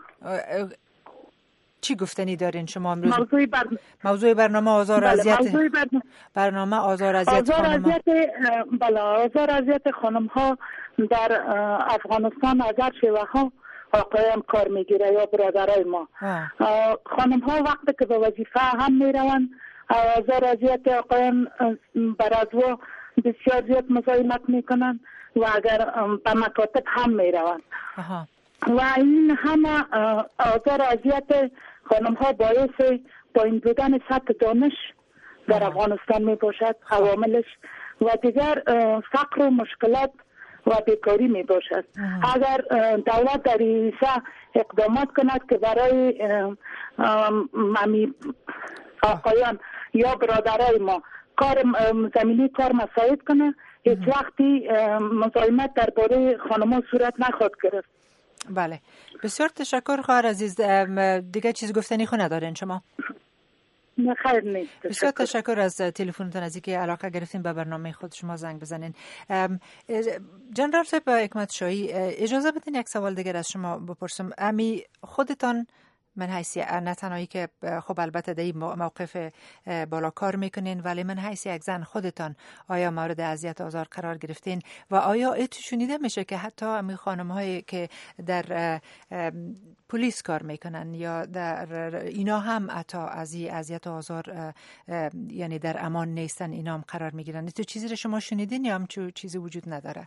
چی گفتنی دارین شما امروز؟ موضوع برنامه آزار اذیت. برنامه آزار اذیت خانما. بله، آزار اذیت خانم‌ها در افغانستان از هر شیوه ها آقایان کار میگیره یا برادرای ما. خانم ها وقتی که به وظیفه هم میروند آزار اذیت آقایان بر از و بسیار زیاد مزاحمت میکنن و اگر به مکاتب هم میروند و این همه آزار اذیت خانم ها باعث پایین بودن سطح دانش در افغانستان میباشد عواملش و دیگر فقر و مشکلات و بیکاری می باشد. اگر دولت در این اقدامات کند که برای آقایان یا برادرای ما کار زمینی کار مساعد کنه، هیچ وقتی مزاحمت درباره خانم‌ها صورت نخواد گرفت. بله، بسیار تشکر خواهر عزیز. دیگه چیز گفتنی خو ندارین شما؟ نه خیر نیست. بسیار تشکر از تلفنتون، از اینکه علاقه گرفتین به برنامه خود شما زنگ بزنین. جنرال صاحب حکمت شاهی، اجازه بدین یک سوال دیگر از شما بپرسم. امی خودتان، من حیثی نه تنهایی که خب البته در این موقف بالا کار میکنین، ولی من حیثی یک زن خودتان آیا مورد اذیت آزار قرار گرفتین و آیا اتو شنیده میشه که حتی امی خانم هایی که در پلیس کار میکنن یا در اینا هم حتی از این اذیت آزار یعنی در امان نیستن، اینا هم قرار میگیرن؟ تو چیزی رو شما شنیدین یا هم چیزی وجود نداره؟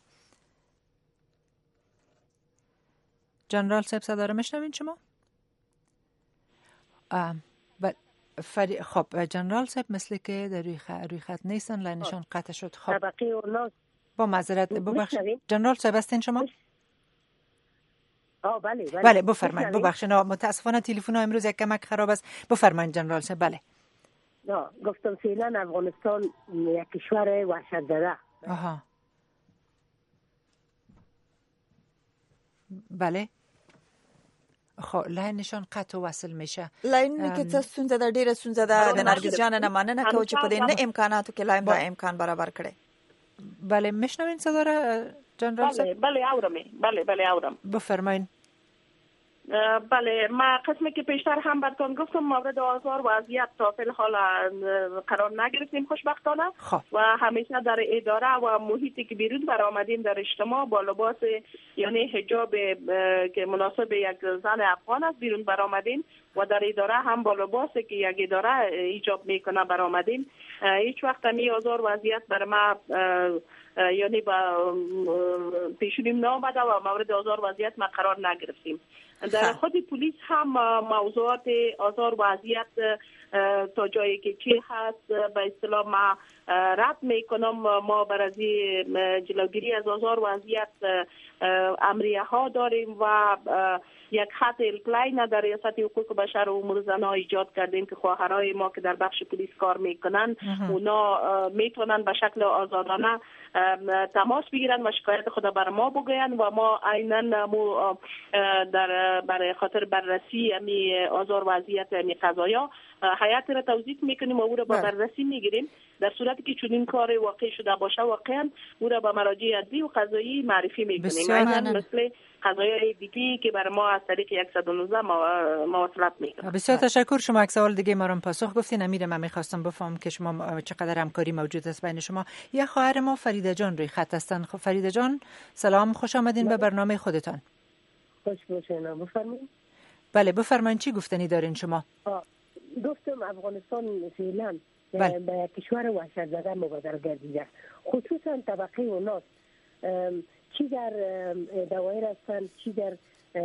جنرال صاحب صدا رو میشنوین شما؟ خب جنرال صاحب مثل که در روی خط نیستن، لاینشون قطع شد. خب طبقه اوناس با معذرت ببخشید جنرال صاحب هستین شما؟ بله بفرمایید. ببخشید متاسفانه تلفن امروز یک کمک خراب است. بفرمایید جنرال صاحب. بله گفتم فعلا افغانستان یک کشور وحشت زده. بله خب لاینشون قطع وصل میشه. لاین کې څه ستونزه ده، ډیره ستونزه ده. د نرګس جان نه مننه کوم چې په دې نه امکاناتو کې لاین با امکان برابر کړي. بله میشنوین صدا را جنرال صاحب؟ بله آورم. بفرمایید. بله، ما قسمی که پیشتر هم براتون گفتم مورد آزار و اذیت تا فی الحال قرار نگرفتیم خوشبختانه و همیشه در اداره و محیطی که بیرون برآمدیم در اجتماع با لباس یعنی حجاب که مناسب یک زن افغان است بیرون برآمدیم و در اداره هم با لباسی که یک اداره ایجاب میکنه برآمدیم. هیچ وقت می آزار و اذیت بر ما یعنی با پیشونیم نامده و مورد آزار و اذیت ما قرار نگرفتیم. در خود پلیس هم موضوعات آزار و اذیت تا جایی که چی هست به اصطلاح ما رد میکنم. ما برای جلوگیری از آزار و اذیت امریه ها داریم و یک خط هلپلاین در ریاست حقوق بشر و امور زنان ایجاد کردیم که خواهرای ما که در بخش پلیس کار میکنن اونا میتونن به شکل آزادانه تماس بگیرن و شکایت خود بر ما بگوین و ما عیناً در برای خاطر بررسی امی آزار و اذیت امی قضایا هیئت را توضیح میکنیم و او را با بررسی میگیریم. در صورتی که چنین کار واقع شده باشه واقعا او را به مراجع عدلی و قضایی معرفی میکنیم. مثل قضایای دیگه که بر ما از طریق 119 مواصلت میکنه. بسیار تشکر. شما یک سوال دیگه ما رو پاسخ گفتین. امیر من میخواستم بفهم که شما چقدر همکاری موجود است بین شما. یه خواهر ما فریده جان روی خط هستن. خب فریده جان سلام، خوش آمدین به برنامه خودتان. خوش باشین. بفرمایید. بله بفرمایید، چی گفتنی دارین شما؟ گفتم افغانستان فعلا به کشور وحشت زده مبادله گردیده، خصوصا طبقه اوناس چی در دوایر هستن چی در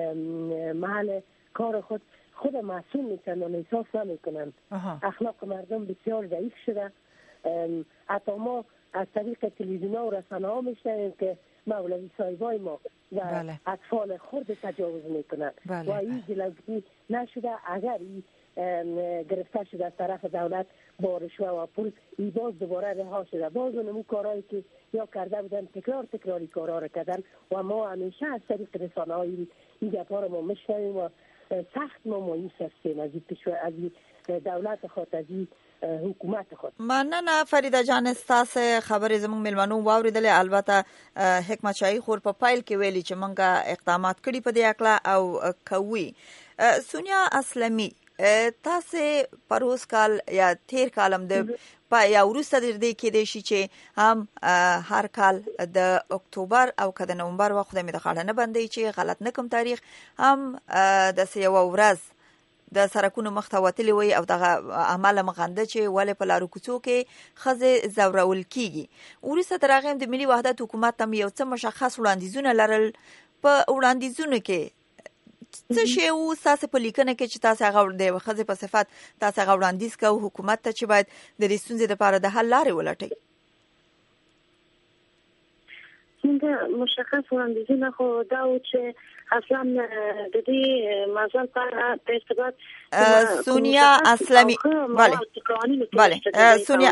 محل کار خود مسئول نیستن و احساس نمیکنن. اخلاق مردم بسیار ضعیف شده. حتی ما از طریق تلویزیون و رسانه ها میشنویم که مولوی صاحبای ما و اطفال خرد تجاوز میکنن و این جلوگیری نشده. اگر این گرفته شده از طرف دولت با رشوه و پول، این باز دوباره رها شده. باز اونمو کارهایی که یا کرده بودن تکراری کارها را کردن و ما همیشه از طریق رسانه های این گپا رو ما میشنویم و سخت ما مایوس هستیم از این دولت خود، از این حکومت خود. مننه فریده جان، ستاسو خبرې زموږ ملمنو واوریدلې. البته حکمت شاهي خور په پایل کې ویلي چې موږ اقدامات کړي په دې اړه او کوي. سونیا اسلمي، تاسو پروس کال یا تیر کالم د یا وروسته د دې کې د شي چې هم هر کال د اکتوبر او که د نومبر وخت د مدخاله نه بندي چې غلط نکم تاریخ هم د سیو ورځ د سرکونو مختواتلی وي او دغه عمل مغنده چې ولې په لارو کوڅو کې خزه زورول کیږي. وروسته تر هغه د ملي وحدت حکومت هم یو څه مشخص وړاندیزونه لرل. په وړاندیزونو کې څه شی وو تاسو په لیکنه کې چې تاسو هغه د خزه په صفت تاسو هغه وړاندیز کوو حکومت ته چې باید د دې ستونزې لپاره د حل لارې ولټي؟ موږ مشخص وړاندیزونه خو دا و چې اصلا د دې موضوع په ارتباط سونیا اسلامي بله سونیا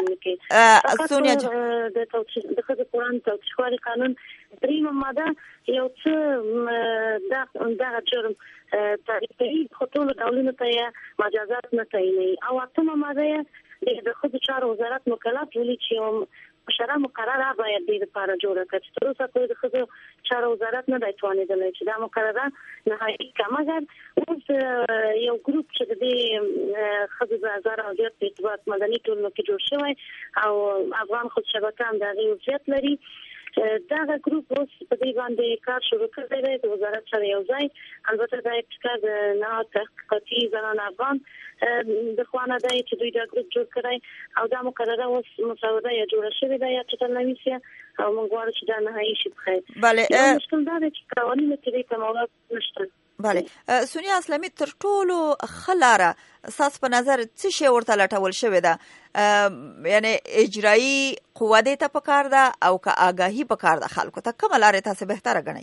د خځو قانون تاوتریخوالي قانون دریمه ماده یو څه دا جرم تعریفي خطول ډولونو ته مجازات نه تعینوي او اتمه ماده د خځو چارو وزارت مکلف ویلي چې شرع مقرره باید د لپاره جوړه کړي تر اوسه پورې د خځو چارو وزارت نه دی توانیدلی چې دا مقرره نهایي کړي مګر اوس یو ګروپ چې د دې خځو د هزار او زیات په ارتباط مدني ټولنو کې جوړ شوی او افغان خود شبکه هم د هغې وضعیت لري دغه ګروپ اوس په دې باندې کار شروع کړی دی د وزارت سره یو ځای البته دا ابتکار د نهاد تحقیقاتي زنان افغان د خوانه دی چې دوی دا ګروپ جوړ کړی او دا مقرره اوس مسوده یا جوړه شوې ده یا چې نویسه او موږ غواړو چې دا نهایي شي په خیر بله مشکل دا دی چې قوانین کې د تمامات نشته بله سونیا اسلامي تر ټولو خلاره اساس په نظر څه شی ورته لټول شوی ده یعنی اجرایی قوه دې ته پکار ده او که آگاهی پکار ده خلکو ته کومه لارې تاسو بهتره ګڼئ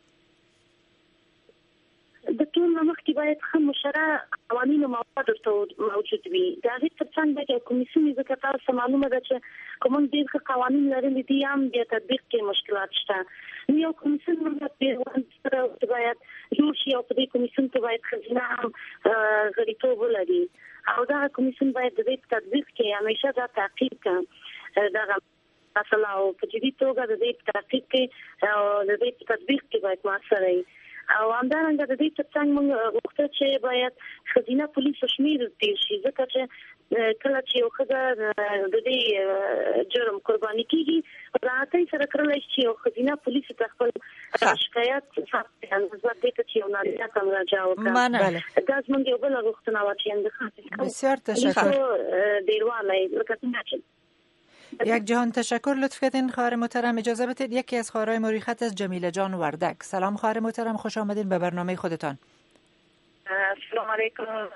د ټول مخکې باید خام مشرع قوانین او مواد موجود وي دا هیڅ څنګه د کمیسیون ځکه تاسو معلومه ده چې کوم ډیر قوانین لري دي هم د تطبیق کې مشکلات شته یو کمیسیون موږ باید جوړ شي او په دې کمیسیون کې باید خزینه هم غړیتوب ولري او دا کمیسیون باید د دې تطبیق کې همیشه دا تعقیب کوي دا مثلا او په جدي توګه د دې تعقیب کې او د دې تطبیق کې باید موثر وي او همدارنګه د دې ترڅنګ موږ غوښتل چې باید خزینه پولیس شمیر ډیر شي ځکه چې کله چې یو خزه د دې جرم قرباني کیږي راځي سره کړل شي او خزینه پولیس ته خپل شکایت ثبت نظر دې ته چې یو نارینه کوم راځي وکړي دا زموږ یو بل غوښتنه و چې اندخه بسیار تشکر دیروالای لکه څنګه یک جهان تشکر لطف کردین خواهر محترم اجازه بدید یکی از خواهرای مریخت از جمیله جان وردک سلام خواهر محترم خوش آمدین به برنامه خودتان سلام علیکم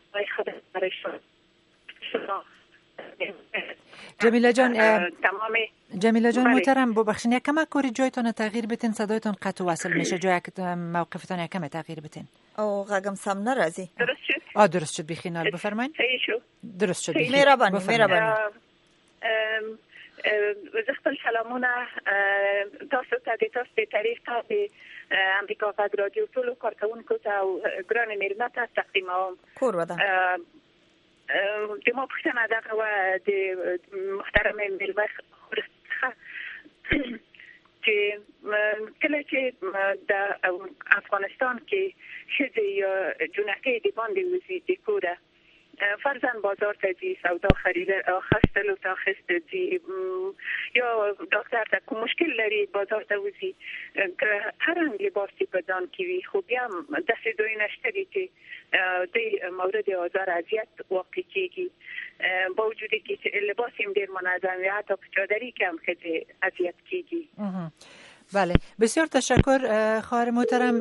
جمیله جان جمیله جان بله. محترم ببخشید یک کم کوری جایتون تغییر بتین صدایتون قطع وصل میشه جای موقفتان یک کم تغییر بتین او غگم سم نرازی درست شد درست شد بخینال بفرمایید صحیح شو درست شد مهربانی زه خپل سلامونه تاسو ته د تاسو په طریق ته امریکا غږ رادیو ټول کارکونکو ته او ګران میلمه ته تقدیموم کور وده د ما پوښتنه دغه و د محترم میلمه چې کله چې د افغانستان کې ښځې جنکۍ د باندې وزي د کوره فرزن بازار ته ځي سودا خرڅلو ته اخیستل ځي یا ډاکټر ته کوم مشکل لري بازار ته وځي که هر رنګ لباس په ځان کې وي خو بیا هم داسې دوی نشته دي چې د مورد آزار اذیت واقع کېږي با وجود کې چې لباس هم ډېر منظم وي حتی په چادري کې هم ښځې اذیت کېږي بله بسیار تشکر خواهر محترم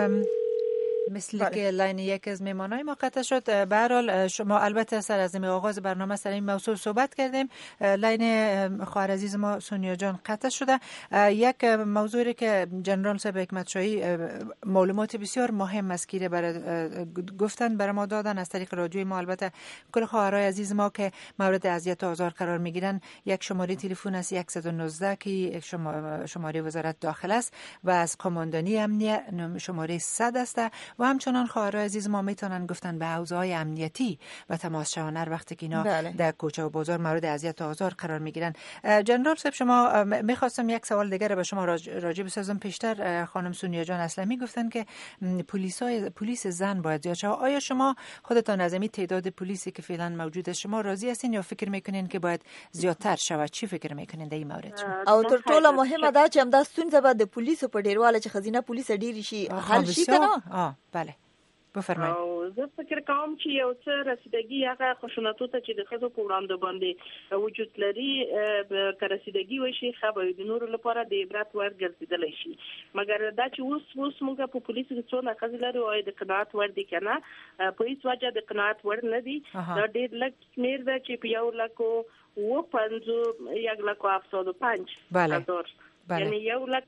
مثل که لاین یک از میمانای ما قطع شد به هر حال شما البته سر از آغاز برنامه سر این موضوع صحبت کردیم لاین خواهر عزیز ما سونیا جان قطع شده یک موضوعی که جنرال صاحب حکمت شاهی معلومات بسیار مهم است که گفتن برای ما دادن از طریق رادیوی ما البته کل خواهرای عزیز ما که مورد اذیت و آزار قرار میگیرن یک شماره تلفن است 119 که یک شماره وزارت داخل است و از قماندانی امنیت شماره 100 است و همچنان خواهرای عزیز ما میتونن گفتن به حوزه‌های امنیتی و تماس شوند هر وقتی که اینا در کوچه و بازار مورد اذیت و آزار قرار میگیرن. جنرال صاحب شما میخواستم یک سوال دیگر به شما راجع بسازم. پیشتر خانم سونیا جان اسلمی گفتن که پلیس زن باید زیاد شه. آیا شما خودتان از این تعداد پلیسی که فعلا موجود است شما راضی هستین یا فکر میکنین که باید زیادتر شود؟ چی فکر میکنین در این مورد شما؟ او تر ټوله مهمه دا چې همدا ستونزه به د پولیسو په ډیرواله چې خزینه پولیس ډیری شي حل شي کنه. بله بفرمایید. زه فکر کوم چې یو څه رسیدګي هغه خشونتو ته چې د ښځو په وړاندې باندې وجود لري که رسیدګي وشي خبرې د نورو لپاره د عبرت وړ ګرځېدلی شي. مګر دا چې اوس موږ په پولیسو کې څونه ښځې لرو او د قناعت وړ دي که نه په هېڅ وجه د قناعت وړ نه دي. دا ډېر لږ شمېر ده چې په 1,50,000 1,75,000 یعنی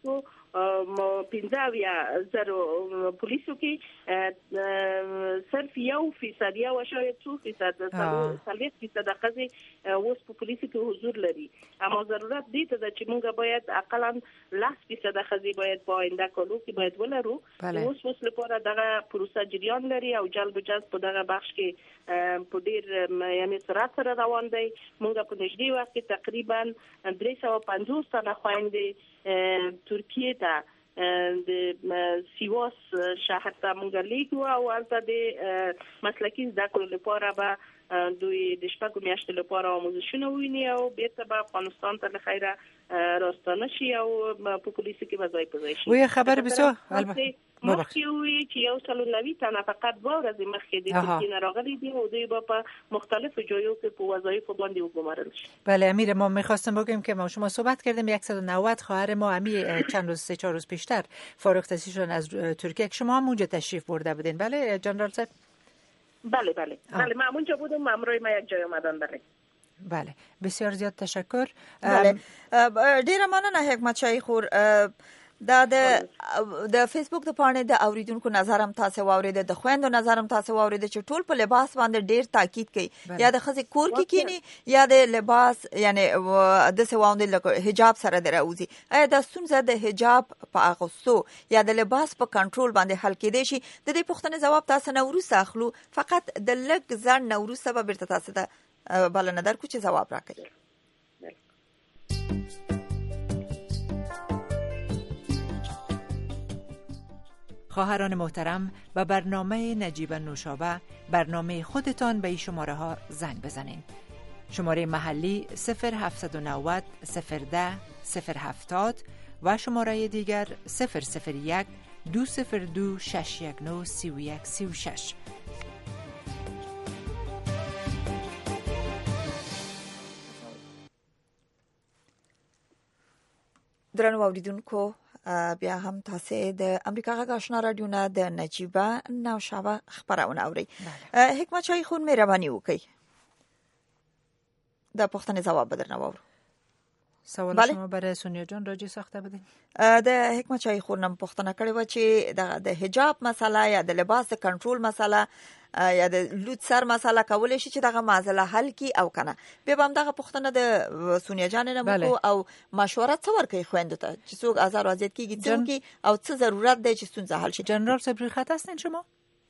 1,15,000 پولیسو کې صرف 1% یا شاید 2% 30% ښځې اوس په پولیسو کې حضور لري. اما ضرورت دی ته چې موږ باید اقلا 10% ښځې باید په آینده کالو کې باید ولرو. اوس لپاره دغه پروسه جریان لري او جلب و جذب په دغه بخش کې په ډیر یعنی سرعت سره روان دی. موږ په نږدې وخت کې تقریبا 350 تنه خويندې ترکیه ته د سیواس شهر ته موږ لیکو او هلته د مسلکي زده کړو لپاره به دوی د شپږو میاشتو لپاره آموزشونه ویني او بیرته به افغانستان ته له خیره راستانه شي او په پولیسو کې به ځای په ځای شي. وی خبر بسیار البته مخکې وی چې 190 تنه فقط با ورځې مخکې د ترکیه نه راغلي دي او دوی به په مختلفو جایو کې په وظایف باندې وګمارل شي. بله امیر، ما می‌خواستم بگیم که ما شما صحبت کردیم 190 خواهر ما امی چند روز 3-4 روز پیشتر فارغ التحصیل شدن از ترکیه که شما هم اونجا تشریف برده بودین. بله جنرال صاحب؟ بله ما اونجا بودم، همراه ما یک جای اومدن. بله بسیار زیاد تشکر. بله ډیره مننه حکمت شاهی خور. د فیسبوک د پاڼې د اوریدونکو نظر هم تاسو واوریده، د خويندو نظر هم تاسو واوریده چې ټول په لباس باندې ډیر تاکید کوي. یا د خزې کور کې کینی یا د لباس یعنی د سواوند حجاب سره دراوځي. ایا د ستونزه د حجاب په اغوستو یا د لباس په کنټرول باندې حل کېدې شي؟ د دې پوښتنې جواب تاسو نه ورسره اخلو، فقط د لګ ځان نه ورسره به بیرته تاسو ته بلنه درکو چې جواب راکړي. خواهران محترم، به برنامه نجیب نوشابه برنامه خودتان به این شماره ها زنگ بزنین. شماره محلی 0790 010 070 و شماره دیگر 001 202 619 3136. درنو اوریدونکو، بیا هم تاسو د امریکا غږ آشنا رادیو نه د نجیبه نوشابه خبرونه اورئ. حکمت شاهی خون مهرباني وکړئ د پوښتنې جواب بدرنه وورو. سوال شما برای سونیا جان راجع ساخته بدین؟ د حکمت شاهی خور نم پوښتنه کړې و چې د حجاب مسله یا د لباس کنټرول مسله یا د لوت سر مسله کولای شي چې دغه مسله حل کی او کنه. به هم دغه پوښتنه د سونیا جان نه مکو او مشوره څور کوي خويندو ته چې څوک ازار ازید کیږي څوک او څه ضرورت دی چې ستونزه حل شي. جنرال صبری خط هستین شما؟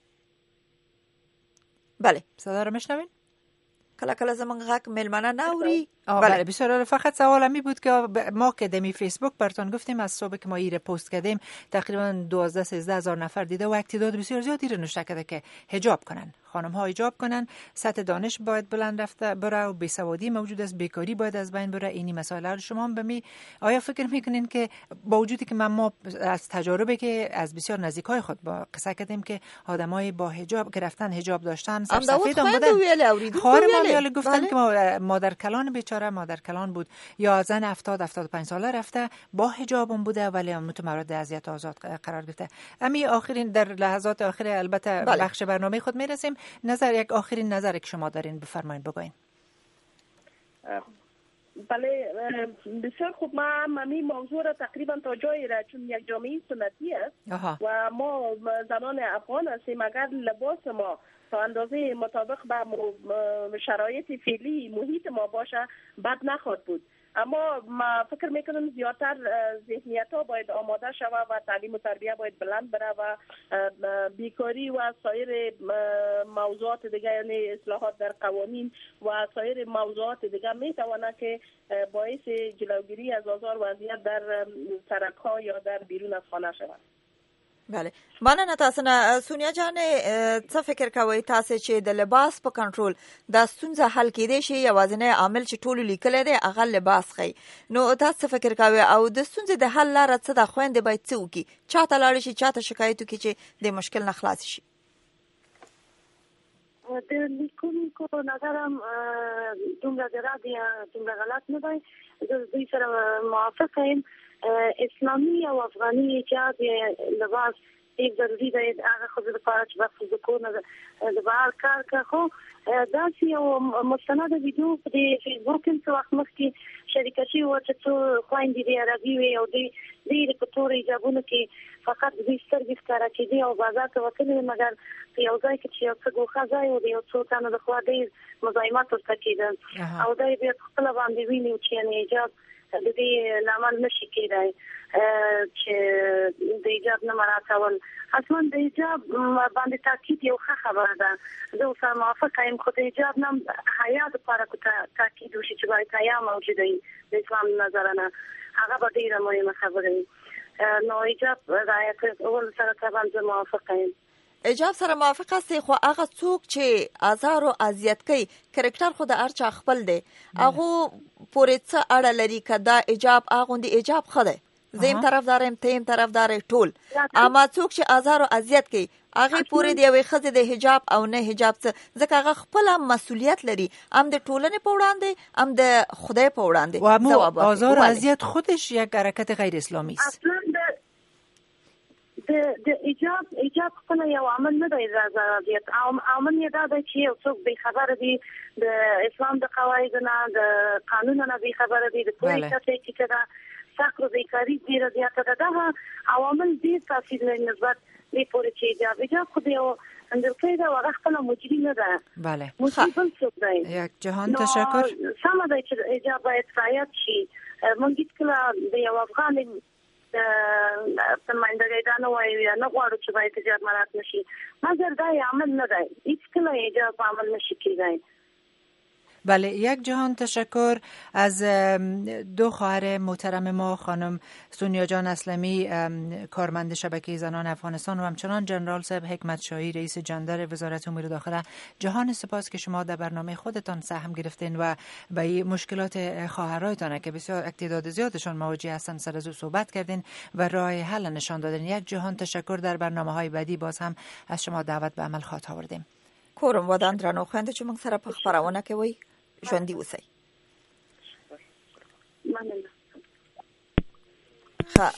بله صدا رو میشنوین؟ کلا زمان غاک ملمانه ناوری. بله بسیار. فقط سوالم این بود که ما که دمی فیسبوک براتون گفتیم از صبح که ما ایره پست کردیم تقریبا 12-13 هزار نفر دیده و یک تعداد بسیار زیادی رو نوشته کرده که حجاب کنن، خانم ها حجاب کنن، سطح دانش باید بلند رفته بره و بیسوادی موجود است، بیکاری باید از بین بره. اینی مسائل رو شما هم به می آیا فکر میکنین که با وجودی که ما از تجاربی که از بسیار نزدیکای خود با قصه کردیم که آدمای با حجاب که رفتن حجاب داشتن سفید هم بودن، خواهر ما گفتن که مادر کلان بیچاره مادر کلان بود یا زن 70-75 ساله رفته با حجابم بوده ولی مورد اذیت آزاد قرار گرفته. امی آخرین در لحظات آخر البته بخش برنامه خود میرسیم، یک آخرین نظر که شما دارین بفرمایید بگوین. بله بسیار خوب. ما این موضوع را تقریبا تا جایی را چون یک جامعه سنتی است و ما زنان افغان هستیم، اگر لباس ما تا اندازه مطابق با شرایط فعلی محیط ما باشه بد نخواهد بود. اما ما فکر میکنم زیادتر ذهنیت ها باید آماده شود و تعلیم و تربیه باید بلند بره و بیکاری و سایر موضوعات دیگه یعنی اصلاحات در قوانین و سایر موضوعات دیگه میتونه که باعث جلوگیری از آزار و اذیت در سرک ها یا در بیرون از خانه شود. بله مننه تاسو نه. سونیا جان څه فکر کوي تاسو چې د لباس په کنټرول د ستونزه حل کېدې شي یوازینی عامل چې ټولو لیکل دی هغه لباس خي، نو تاسو فکر کوي او د ستونزې د حل لاره څه د خويندې باید څه وکړي؟ چاته لاړ شي، چاته شکایت وکړي چې د مشکل نه خلاص شي؟ د لیکونکو نظرم دومره درادی دومره غلط نه دی. دوی سره موافق یم. اسلامی او افغانی ایجاد لباس یک ضروری دی. هغه خود لپاره چې وخت د کو نه د بهر کار کا خو دا چې یو مستند ویډیو په فیسبوک کې څو وخت مخکې شریک شي و چې څو خويندې دي عربي وي او دې په تور حجابونو کې فقط دې سترګې ښکاره کېدي او بازار ته وتلې مګر په یو ځای کې چې یو څه ګوښه ځای و د یو څو تنو د خوا ډېر مزاحمت ورته کېده او دا یې بیا خپله باندې ویني چې یعنې حجاب د دې لامل نشي کېدای چې د حجاب نه مراعاتول اصلا د حجاب باندې تاکید یو ښه خبره ده زه ورسره موافقه یم خو د حجاب نه حیا دپاره که تاکید وشي چې باید حیا موجوده وي د اسلام نظره نه هغه به ډېره مهمه خبره وي نو حجاب رعایتول سره طبعا زه موافقه یم حجاب سره موافق هستې خو هغه څوک چې آزار او اذیت کوي کرکټر خو د هر چا خپل دی هغو پورې څه اړه لري که دا حجاب اغوندي حجاب ښه دی زه یم طرفدار یم ته یم طرفدار ټول اما څوک چې آزار او اذیت کوي هغې پورې د یوې ښځې د حجاب او نه حجاب څه ځکه هغه خپل هم مسؤلیت لري هم د ټولنې په وړاندې هم د خدای په وړاندې و اما آزار و اذیت خودش یک حرکت غیر اسلامی است د ایجاب خپل یو عمل نه دی زیات عمل یې دا دی چې یو څوک بې خبره دي د اسلام د قواعدو نه د قانون نه بې خبره دي د پوهې کچه یې ټیټه ده فقر او بیکاري ډېره زیاته ده دغه عوامل ډېر تاثیر لري نسبت دې پورې چې ایجاب خو د یو اندرکۍ ده او هغه خپله مجري نه ده بله مجري بل څوک دی یک جهان تشکر سمه ده چې ایجاب باید رعایت شي موږ هېڅکله د یو افغان فرمایندګۍ دا نه وایو یا نه غواړو چې باید حجاب مراعات نشي مګر دا یې عمل نه دی هېڅکله حجاب عمل نشي کېدی بله یک جهان تشکر از دو خواهر محترم ما خانم سونیا جان اسلمی کارمند شبکه زنان افغانستان و همچنان جنرال صاحب حکمت شاهی رئیس جندر وزارت امور داخله. جهان سپاس که شما در برنامه خودتان سهم گرفتین و به مشکلات خواهرایتان که بسیار تعداد زیادشان مواجه هستند سر از او صحبت کردین و راه حل نشان دادین. یک جهان تشکر. در برنامه‌های بعدی باز هم از شما دعوت به عمل خواهد آوردیم. کورم ودان درنو خويندو چې موږ سره په خبرونه کې وای ژوندۍ اوسئ. ها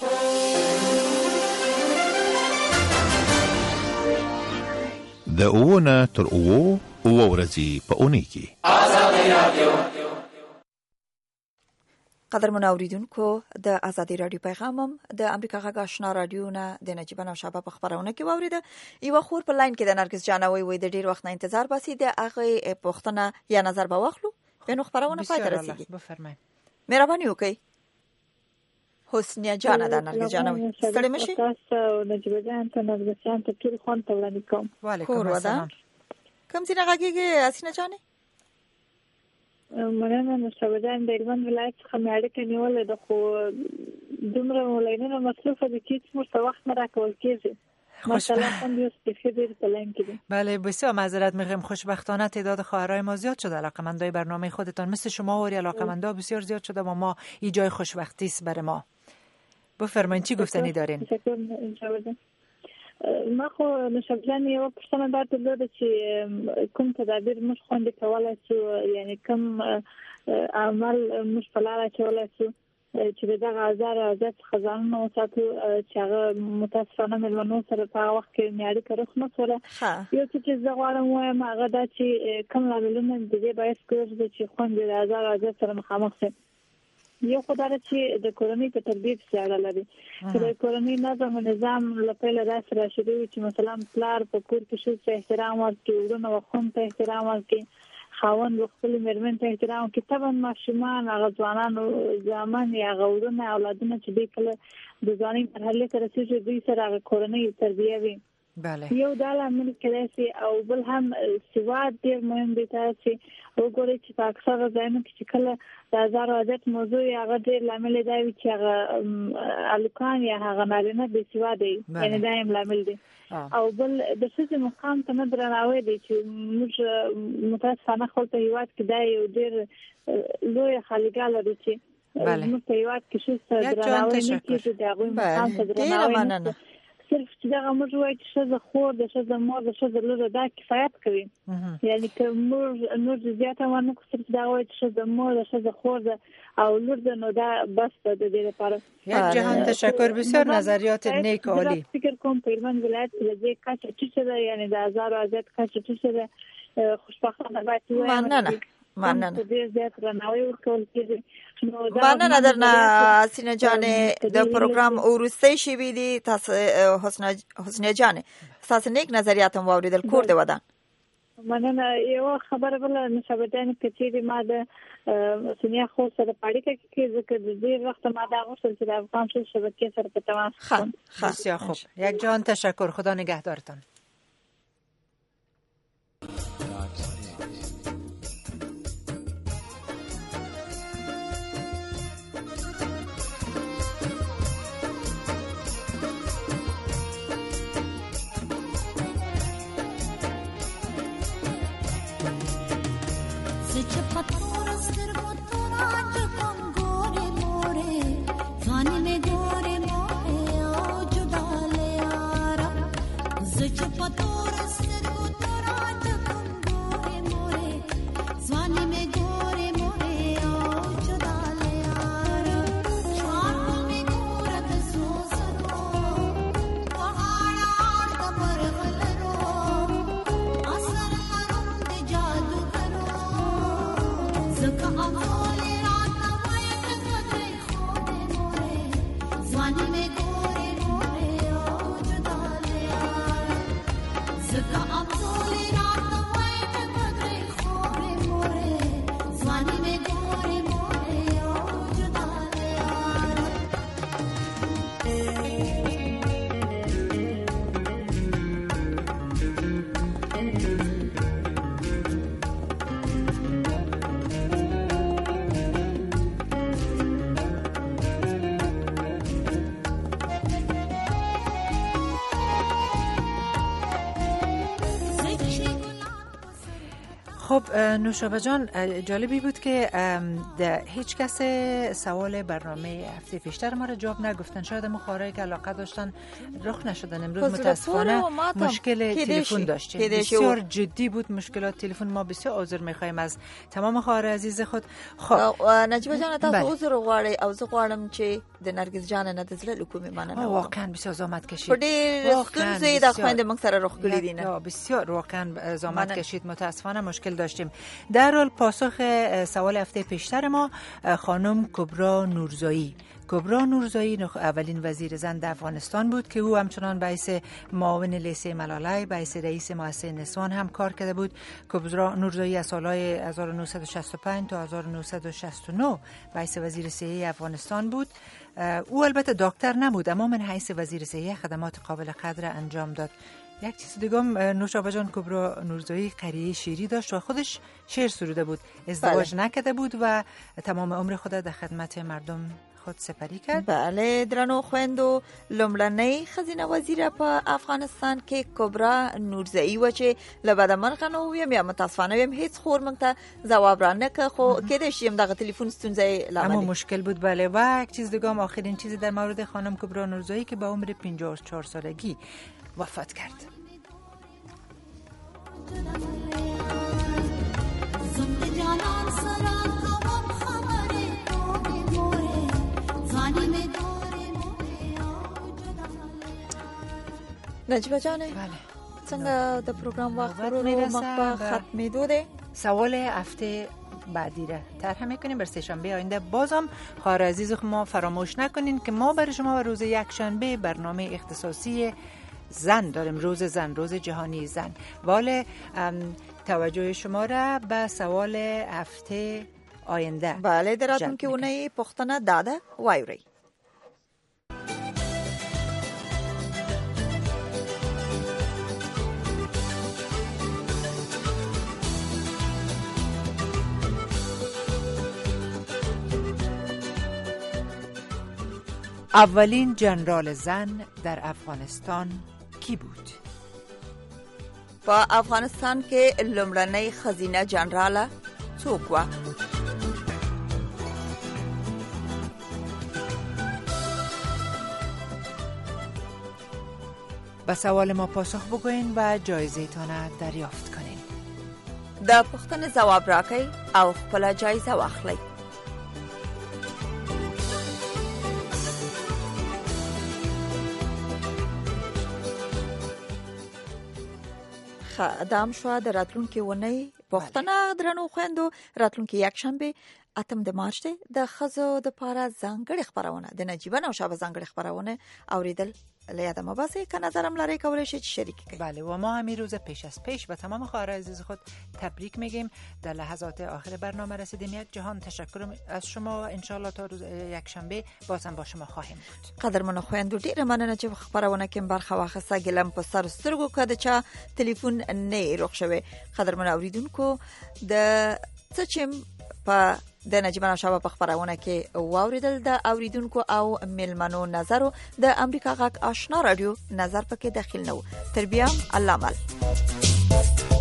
د اوونه تر اوو ورځې په اونۍ کې قدرمن اوریدونکو د ازادي رادیو پیغامم د امریکا غږ آشنا رادیو نه د نجيبه نوشابه په خبرونه کې واوریده. یو خور په لاین کې د نرګس جانوي وي د ډیر وخت نه انتظار باسي د هغه پوښتنه یا نظر به واخلو بنو خبرونه پای ته رسیدي. بفرمایئ. مهرباني وکړئ. حسنیه جان د نرګس جانوي ستړي مشي. تاسو نجيبه جان ته نرګس جان ته ټول خون ته وړاندې کوم. وعلیکم السلام. کوم څنګه راګیږي اسینه جانې؟ مننه نشته جان د هلمند ولایت څخه مې اړیکه نیولې ده خو دومره مولینونه مصروفه دي چې هیڅ ورته وخت نه راکول کېږي. مثلا هم یو سپیشل پلان کردیم. بله بسیار معذرت می‌خوایم. خوشبختانه تعداد خواهرای ما زیاد شده. علاقه‌مندای برنامه خودتان مثل شما و علاقه‌مندا بسیار زیاد شده و ما این جای خوشبختی است برای ما. بفرمایید چی گفتنی دارین؟ ما خو نشب جان یو پرسنه دا درلوده چې کوم تدابیر موږ خوندې کولای شو یعنی کوم عمل موږ په لاره اچولی شو چې دغه آزاد خزانه وساتو چې هغه متاسفانه مېلمنو سره په هغه وخت کې اړیکه رخ نه سوله. یو څه چې زه غواړم ووایم هغه دا چې کوم لاملونه د دې باعث ګرځي چې خویندې د آزاد سره مخامخ شي. یو خدای چې د کورنۍ په تربیه کې اړه لري. د کورنۍ نظم او نظام لپاره راځي راشي چې مثلا پلار په کور کې شو چې احترام ورکړي، ورونه وخت ته احترام ورکړي، خاوند خپل مېرمن ته احترام کوي. طبعا ماشومان هغه ځوانان او ځوان یا غوړونه اولادونه چې د کله د ځواني مرحله ته رسیږي دوی سره هغه کورنۍ تربیه وي. بله. یو دا لامل کېدای او بل هم سواد ډېر مهم دی چې وګورئ چې په اکثره ځایونو کې چې کله د آزار عادت موضوع هغه ډېر لامل دی چې هغه الکان یا هغه نارینه بې سواده دی یعنی دا هم لامل دی. او بل د ښځې مقام ته نه درناوی دی چې موږ متاسفانه خپل په هېواد کې دا یو ډېر لویه خالیګاه لري چې موږ په هېواد کې ښځو ته درناوی نه کېږي د هغوی مقام ته درناوی نه صرف چې دغه موږ وایي چې ښځه خور د ښځه مور د ښځه لور دا کفایت کوي. یعنی که موږ نور زیاته ونه کړو صرف دا وایي چې ښځه مور د ښځه خور ده او لور ده نو دا بس ده د دې لپاره. یک جهان تشکر. بسیار نظریات نیک و عالی. فکر کوم په هلمند ولایت کې د دې کچه ټیټه ده یعنی د آزار او آزاد کچه ټیټه ده. خوشبختانه باید ووایم مننه ډیر زیات درناوی ورکول کیږي. مننه درنه حسینه جان. د پروګرام وروستۍ شیبې دي تاسو حسینه جان تاسو نیک نظریات هم واوریدل کور دی ودان. مننه. یو خبره بل نشابدان کچېری ما د سنیا خو سره پاړی کې ذکر دې وخت ما دا غوښتل چې د افغان شبکې سره په تماس شم. بسیار خوب. یک جان تشکر. خدا نگهدارتان. خب نوشابه جان، جالبی بود که هیچ کس سوال برنامه هفته پیشتر ما را جواب نگفتن. شاید مخارایی که علاقه داشتن رخ نشدن. امروز متاسفانه مشکل تلفن داشتیم. بسیار جدی بود مشکلات تلفن. ما بسیار عذر می‌خوایم از تمام خواهر عزیز خود. خب نجیبه جان تاسو عذر غواړئ او زه غواړم چې د نرګس جان نه د زړه لکومې مننه. واقعا بسیار زحمت کشید. ډېر ستونزې د خويند موږ سره رخ کړې دي نه. بسیار واقعا زحمت کشید. متاسفانه مشکل داشتیم. در حال پاسخ سوال هفته پیشتر ما خانم کبرا نورزایی. کبرا نورزایی اولین وزیر زن در افغانستان بود که او همچنان به حیث معاون لیسه ملاله به حیث رئیس مؤسسه نسوان هم کار کرده بود. کبرا نورزایی از سالهای 1965 تا 1969 به حیث وزیر صحه افغانستان بود. او البته دکتر نبود، اما من حیث وزیر صحه خدمات قابل قدر انجام داد. یک چیز دیگه نوشابه جان، کبرا نورزایی قریه شعری داشت و خودش شعر سروده بود. ازدواج نکرده بود و تمام عمر خود در خدمت مردم خود سپری کرد. بله درنو خويندو، لومړنۍ خزینه وزیره په افغانستان کې کبرا نورزایی و چې لبد مرغنو ویم یا متاسفانه ویم هیڅ خور موږ ته جواب را نه که خو کېدای شي دغه تلیفون ستونزه لامل اما مشکل بود. بله. و یک چیز دیگه آخرین چیزی در مورد خانم کبرا نورزایی که با عمر 54 سالگی وفات کرد. نجیبه جانه، څنګه د پروګرام وخت ورو ختمېدو دی؟ سوال هفته بعدی را طرح میکنیم برای سه‌شنبه آینده. بازم خواهر عزیز ما فراموش نکنین که ما برای شما روز یکشنبه برنامه اختصاصی زن داریم. روز زن، روز جهانی زن. ولی توجه شما را به سوال هفته آینده. بله دراتون که اونایی پختنه داده وایوری. اولین جنرال زن در افغانستان کی بود؟ په افغانستان کې لومړنۍ خزینه جنرال څوک و؟ به سوال ما پاسخ بگوین و جایزه تان دریافت کنین. د پوښتنې ځواب راکړئ او خپل جایزه واخلئ. دام شو د راتلونکي ونې پښتنه درنو خويندو راتلونکي یک شنبه 8 د مارچ د خزو د پاره ځانګړي خبرونه د نجیبه نوشابه ځانګړي خبرونه اوریدل لیاد ما باسه که نظرم لري کولای شید شریک کنید. بله و ما همین روز پیش از پیش به تمام خواهرای عزیز خود تبریک میگیم. در لحظات آخر برنامه رسیدیم. یک جهان تشکر از شما. ان شاء الله تا روز یک شنبه بازم با شما خواهیم بود. قدرمن خويندو ډیره مننه چې خبرونه کې برخه واخصه ګلم په سر سترګو کده چا ټلیفون نه روښ شوی. قدرمن اوریدونکو د څچم په د نجیبه نوشابه په خبرونه کې واوریدل د اوریدونکو او ملمنو نظر د امریکا غاک آشنا رادیو نظر پکې داخل نو. تر بیا الله مل.